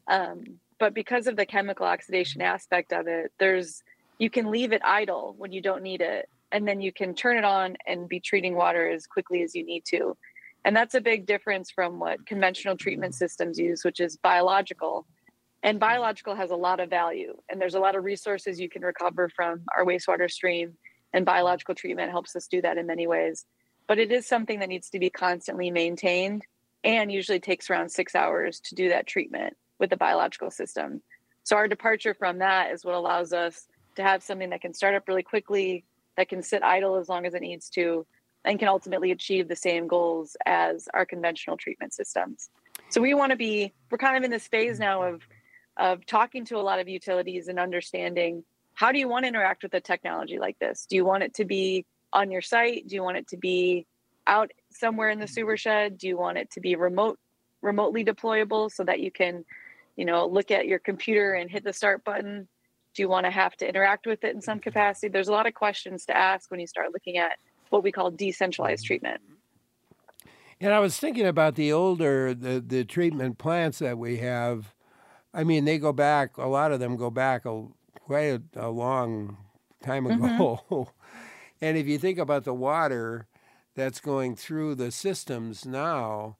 But because of the chemical oxidation aspect of it, you can leave it idle when you don't need it, and then you can turn it on and be treating water as quickly as you need to. And that's a big difference from what conventional treatment systems use, which is biological. And biological has a lot of value, and there's a lot of resources you can recover from our wastewater stream, and biological treatment helps us do that in many ways. But it is something that needs to be constantly maintained, and usually takes around 6 hours to do that treatment with the biological system. So our departure from that is what allows us to have something that can start up really quickly, that can sit idle as long as it needs to, and can ultimately achieve the same goals as our conventional treatment systems. So we're kind of in this phase now of talking to a lot of utilities and understanding, how do you want to interact with a technology like this? Do you want it to be on your site? Do you want it to be out somewhere in the sewer shed? Do you want it to be remotely deployable so that you can, look at your computer and hit the start button? Do you want to have to interact with it in some capacity? There's a lot of questions to ask when you start looking at what we call decentralized treatment.
And I was thinking about the treatment plants that we have. I mean, they go back, a lot of them go back quite a long time ago. And if you think about the water that's going through the systems now,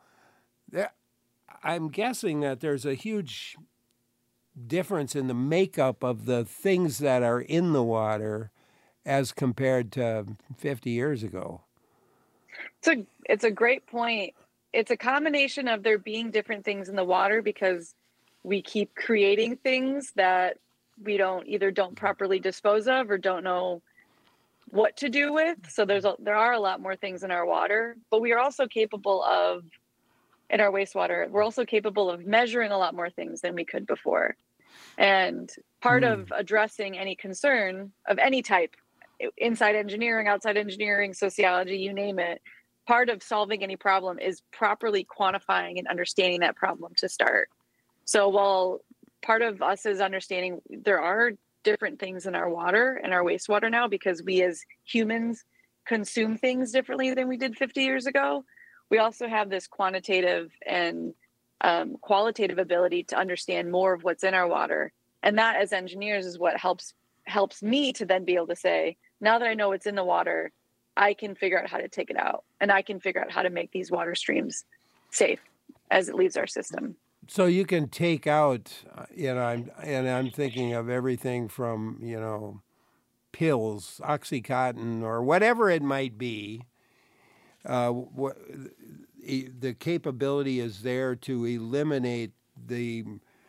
I'm guessing that there's a huge difference in the makeup of the things that are in the water as compared to 50 years ago.
It's a great point. It's a combination of there being different things in the water because we keep creating things that we don't properly dispose of or don't know what to do with. So there are a lot more things in our water, but we are also capable of, in our wastewater, we're also capable of measuring a lot more things than we could before. And part of addressing any concern of any type, inside engineering, outside engineering, sociology, you name it, part of solving any problem is properly quantifying and understanding that problem to start. So while part of us is understanding there are different things in our water and our wastewater now, because we as humans consume things differently than we did 50 years ago, we also have this quantitative and qualitative ability to understand more of what's in our water. And that, as engineers, is what helps me to then be able to say, now that I know what's in the water, I can figure out how to take it out, and I can figure out how to make these water streams safe as it leaves our system.
So you can take out, I'm thinking of everything from, pills, Oxycontin, or whatever it might be. The capability is there to eliminate the,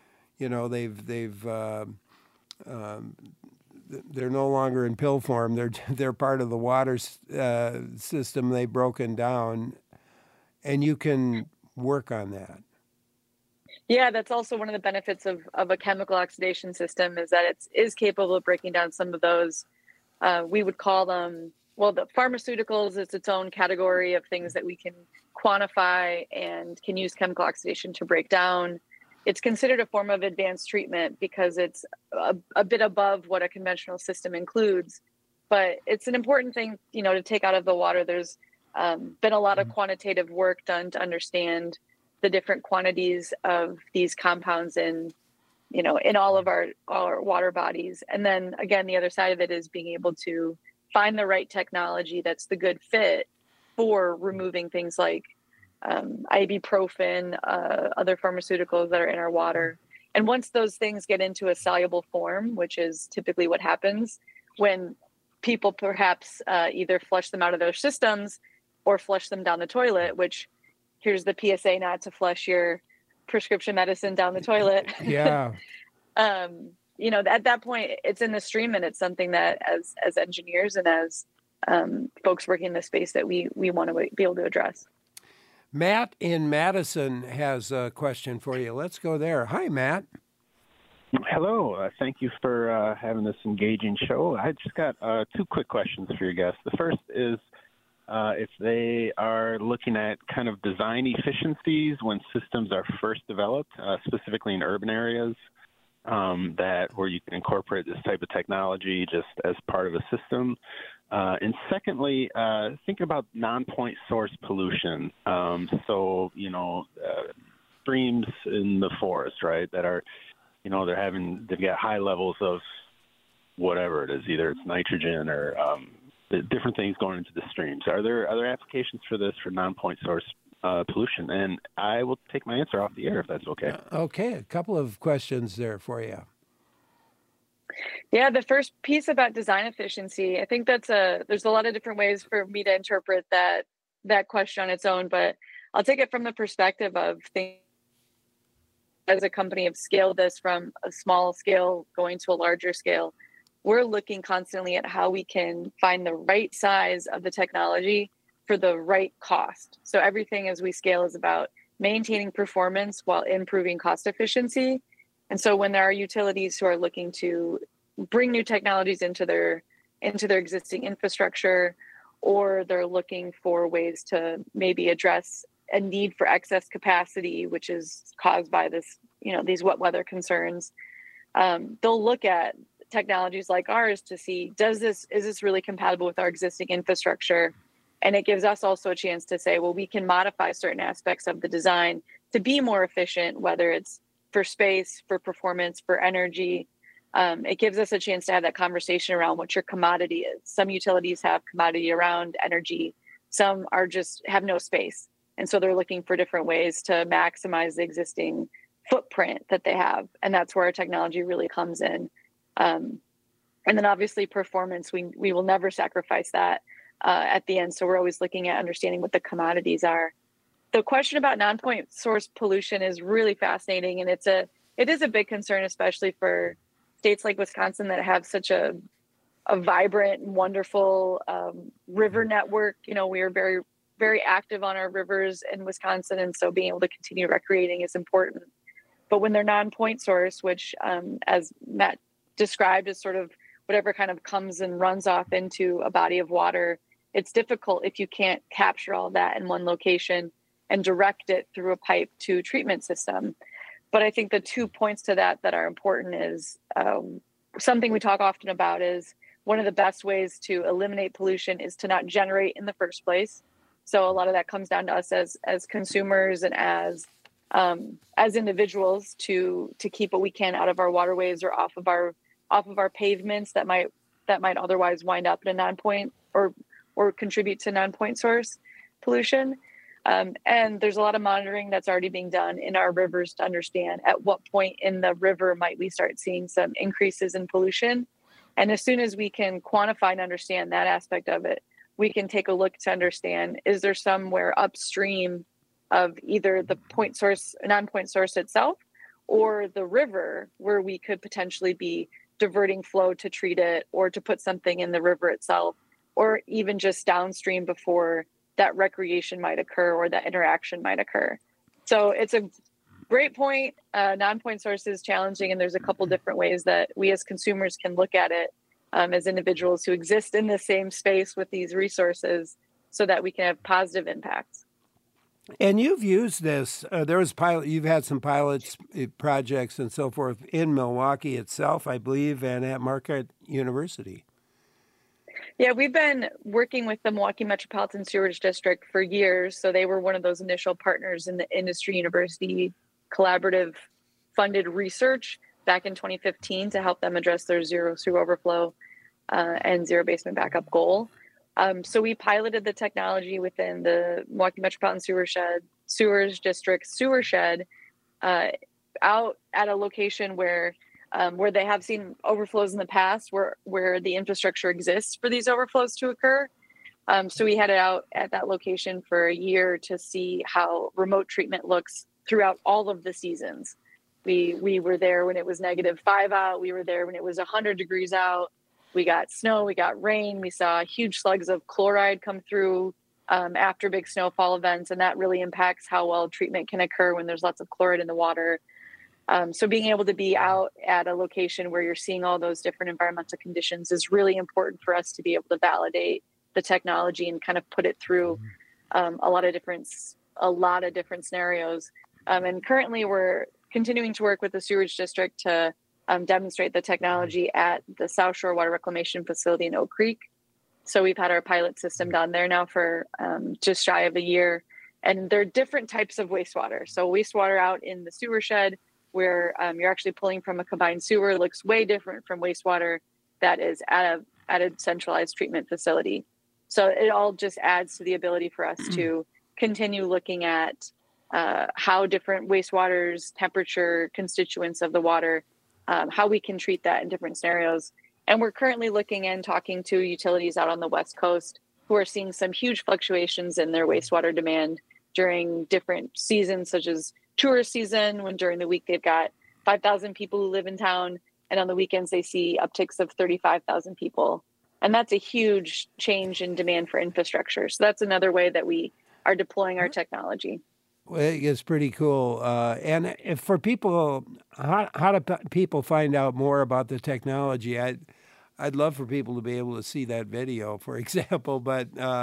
they're no longer in pill form. They're part of the water system. They've broken down, and you can work on that.
Yeah, that's also one of the benefits of a chemical oxidation system, is that it is capable of breaking down some of those. We would call them, the pharmaceuticals is its own category of things that we can quantify and can use chemical oxidation to break down. It's considered a form of advanced treatment because it's a bit above what a conventional system includes. But it's an important thing, to take out of the water. There's been a lot of quantitative work done to understand the different quantities of these compounds in all of our water bodies. And then again, the other side of it is being able to find the right technology that's the good fit for removing things like ibuprofen, other pharmaceuticals that are in our water. And once those things get into a soluble form, which is typically what happens when people perhaps either flush them out of their systems or flush them down the toilet, which here's the PSA not to flush your prescription medicine down the toilet.
Yeah.
At that point, it's in the stream, and it's something that as engineers and as folks working in the space that we want to be able to address.
Matt in Madison has a question for you. Let's go there. Hi, Matt.
Hello. Thank you for having this engaging show. I just got two quick questions for your guests. The first is if they are looking at kind of design efficiencies when systems are first developed, specifically in urban areas, where you can incorporate this type of technology just as part of a system. And secondly, thinking about non-point source pollution. Streams in the forest, right, that are, they've got high levels of whatever it is, either it's nitrogen or different things going into the streams. Are there other applications for this for non-point source pollution? And I will take my answer off the air if that's okay.
Okay, a couple of questions there for you.
Yeah, the first piece about design efficiency, I think there's a lot of different ways for me to interpret that question on its own, but I'll take it from the perspective of things. As a company have scaled this from a small scale going to a larger scale, we're looking constantly at how we can find the right size of the technology for the right cost. So everything as we scale is about maintaining performance while improving cost efficiency. And so when there are utilities who are looking to bring new technologies into their existing infrastructure, or they're looking for ways to maybe address a need for excess capacity, which is caused by these wet weather concerns, they'll look at technologies like ours to see, is this really compatible with our existing infrastructure? And it gives us also a chance to say, well, we can modify certain aspects of the design to be more efficient, whether it's for space, for performance, for energy. It gives us a chance to have that conversation around what your commodity is. Some utilities have commodity around energy. Some are have no space. And so they're looking for different ways to maximize the existing footprint that they have. And that's where our technology really comes in. And then obviously performance, we will never sacrifice that at the end. So we're always looking at understanding what the commodities are. The question about non-point source pollution is really fascinating. And it is a big concern, especially for states like Wisconsin that have such a vibrant and wonderful river network. We are very, very active on our rivers in Wisconsin. And so being able to continue recreating is important. But when they're non-point source, which as Matt described is sort of whatever kind of comes and runs off into a body of water, it's difficult if you can't capture all that in one location and direct it through a pipe to a treatment system. But I think the 2 points to that are important is something we talk often about is one of the best ways to eliminate pollution is to not generate in the first place. So a lot of that comes down to us as consumers and as individuals to keep what we can out of our waterways or off of our pavements that might otherwise wind up in a non-point or contribute to non-point source pollution. And there's a lot of monitoring that's already being done in our rivers to understand at what point in the river might we start seeing some increases in pollution. And as soon as we can quantify and understand that aspect of it, we can take a look to understand, is there somewhere upstream of either the point source, non-point source itself, or the river where we could potentially be diverting flow to treat it or to put something in the river itself, or even just downstream before that recreation might occur or that interaction might occur. So it's a great point. Non-point source is challenging, and there's a couple different ways that we as consumers can look at it as individuals who exist in the same space with these resources so that we can have positive impacts.
And you've used this. You've had some pilots projects and so forth in Milwaukee itself, I believe, and at Marquette University.
Yeah, we've been working with the Milwaukee Metropolitan Sewerage District for years. So they were one of those initial partners in the Industry University Collaborative funded research back in 2015 to help them address their zero sewer overflow and zero basement backup goal. So we piloted the technology within the Milwaukee Metropolitan Sewerage District sewer shed out at a location where they have seen overflows in the past, where the infrastructure exists for these overflows to occur. So we had it out at that location for a year to see how remote treatment looks throughout all of the seasons. We were there when it was -5 out. We were there when it was 100 degrees out. We got snow, we got rain. We saw huge slugs of chloride come through after big snowfall events, and that really impacts how well treatment can occur when there's lots of chloride in the water. So being able to be out at a location where you're seeing all those different environmental conditions is really important for us to be able to validate the technology and kind of put it through a lot of different scenarios. And currently we're continuing to work with the sewerage district to demonstrate the technology at the South Shore Water Reclamation Facility in Oak Creek. So we've had our pilot system down there now for just shy of a year. And there are different types of wastewater. So wastewater out in the sewer shed, where you're actually pulling from a combined sewer, looks way different from wastewater that is at a centralized treatment facility. So it all just adds to the ability for us to continue looking at how different wastewaters, temperature, constituents of the water, how we can treat that in different scenarios. And we're currently looking and talking to utilities out on the West Coast who are seeing some huge fluctuations in their wastewater demand during different seasons, such as tourist season, when during the week they've got 5,000 people who live in town, and on the weekends they see upticks of 35,000 people. And that's a huge change in demand for infrastructure. So that's another way that we are deploying our technology.
Well, it's pretty cool. And if for people, how do people find out more about the technology? I'd love for people to be able to see that video, for example, but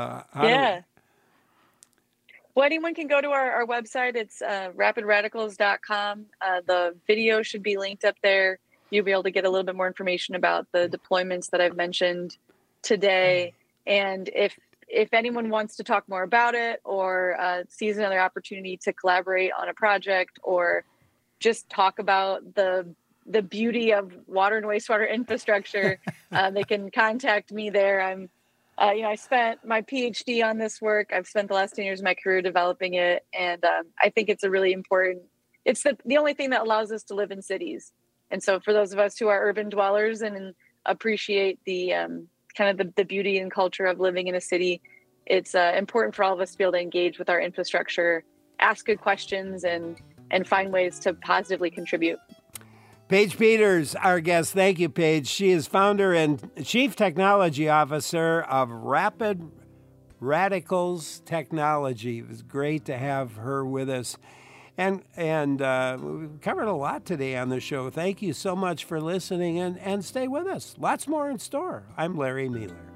Well, anyone can go to our website. It's rapidradicals.com. The video should be linked up there. You'll be able to get a little bit more information about the deployments that I've mentioned today. And if anyone wants to talk more about it or sees another opportunity to collaborate on a project or just talk about the beauty of water and wastewater infrastructure, they can contact me there. I spent my PhD on this work. I've spent the last 10 years of my career developing it. And I think it's a really important, it's the only thing that allows us to live in cities. And so for those of us who are urban dwellers and appreciate the kind of the beauty and culture of living in a city, it's important for all of us to be able to engage with our infrastructure, ask good questions, and find ways to positively contribute.
Paige Peters, our guest. Thank you, Paige. She is founder and Chief Technology Officer of Rapid Radicals Technology. It was great to have her with us. And we've covered a lot today on the show. Thank you so much for listening, and stay with us. Lots more in store. I'm Larry Mealer.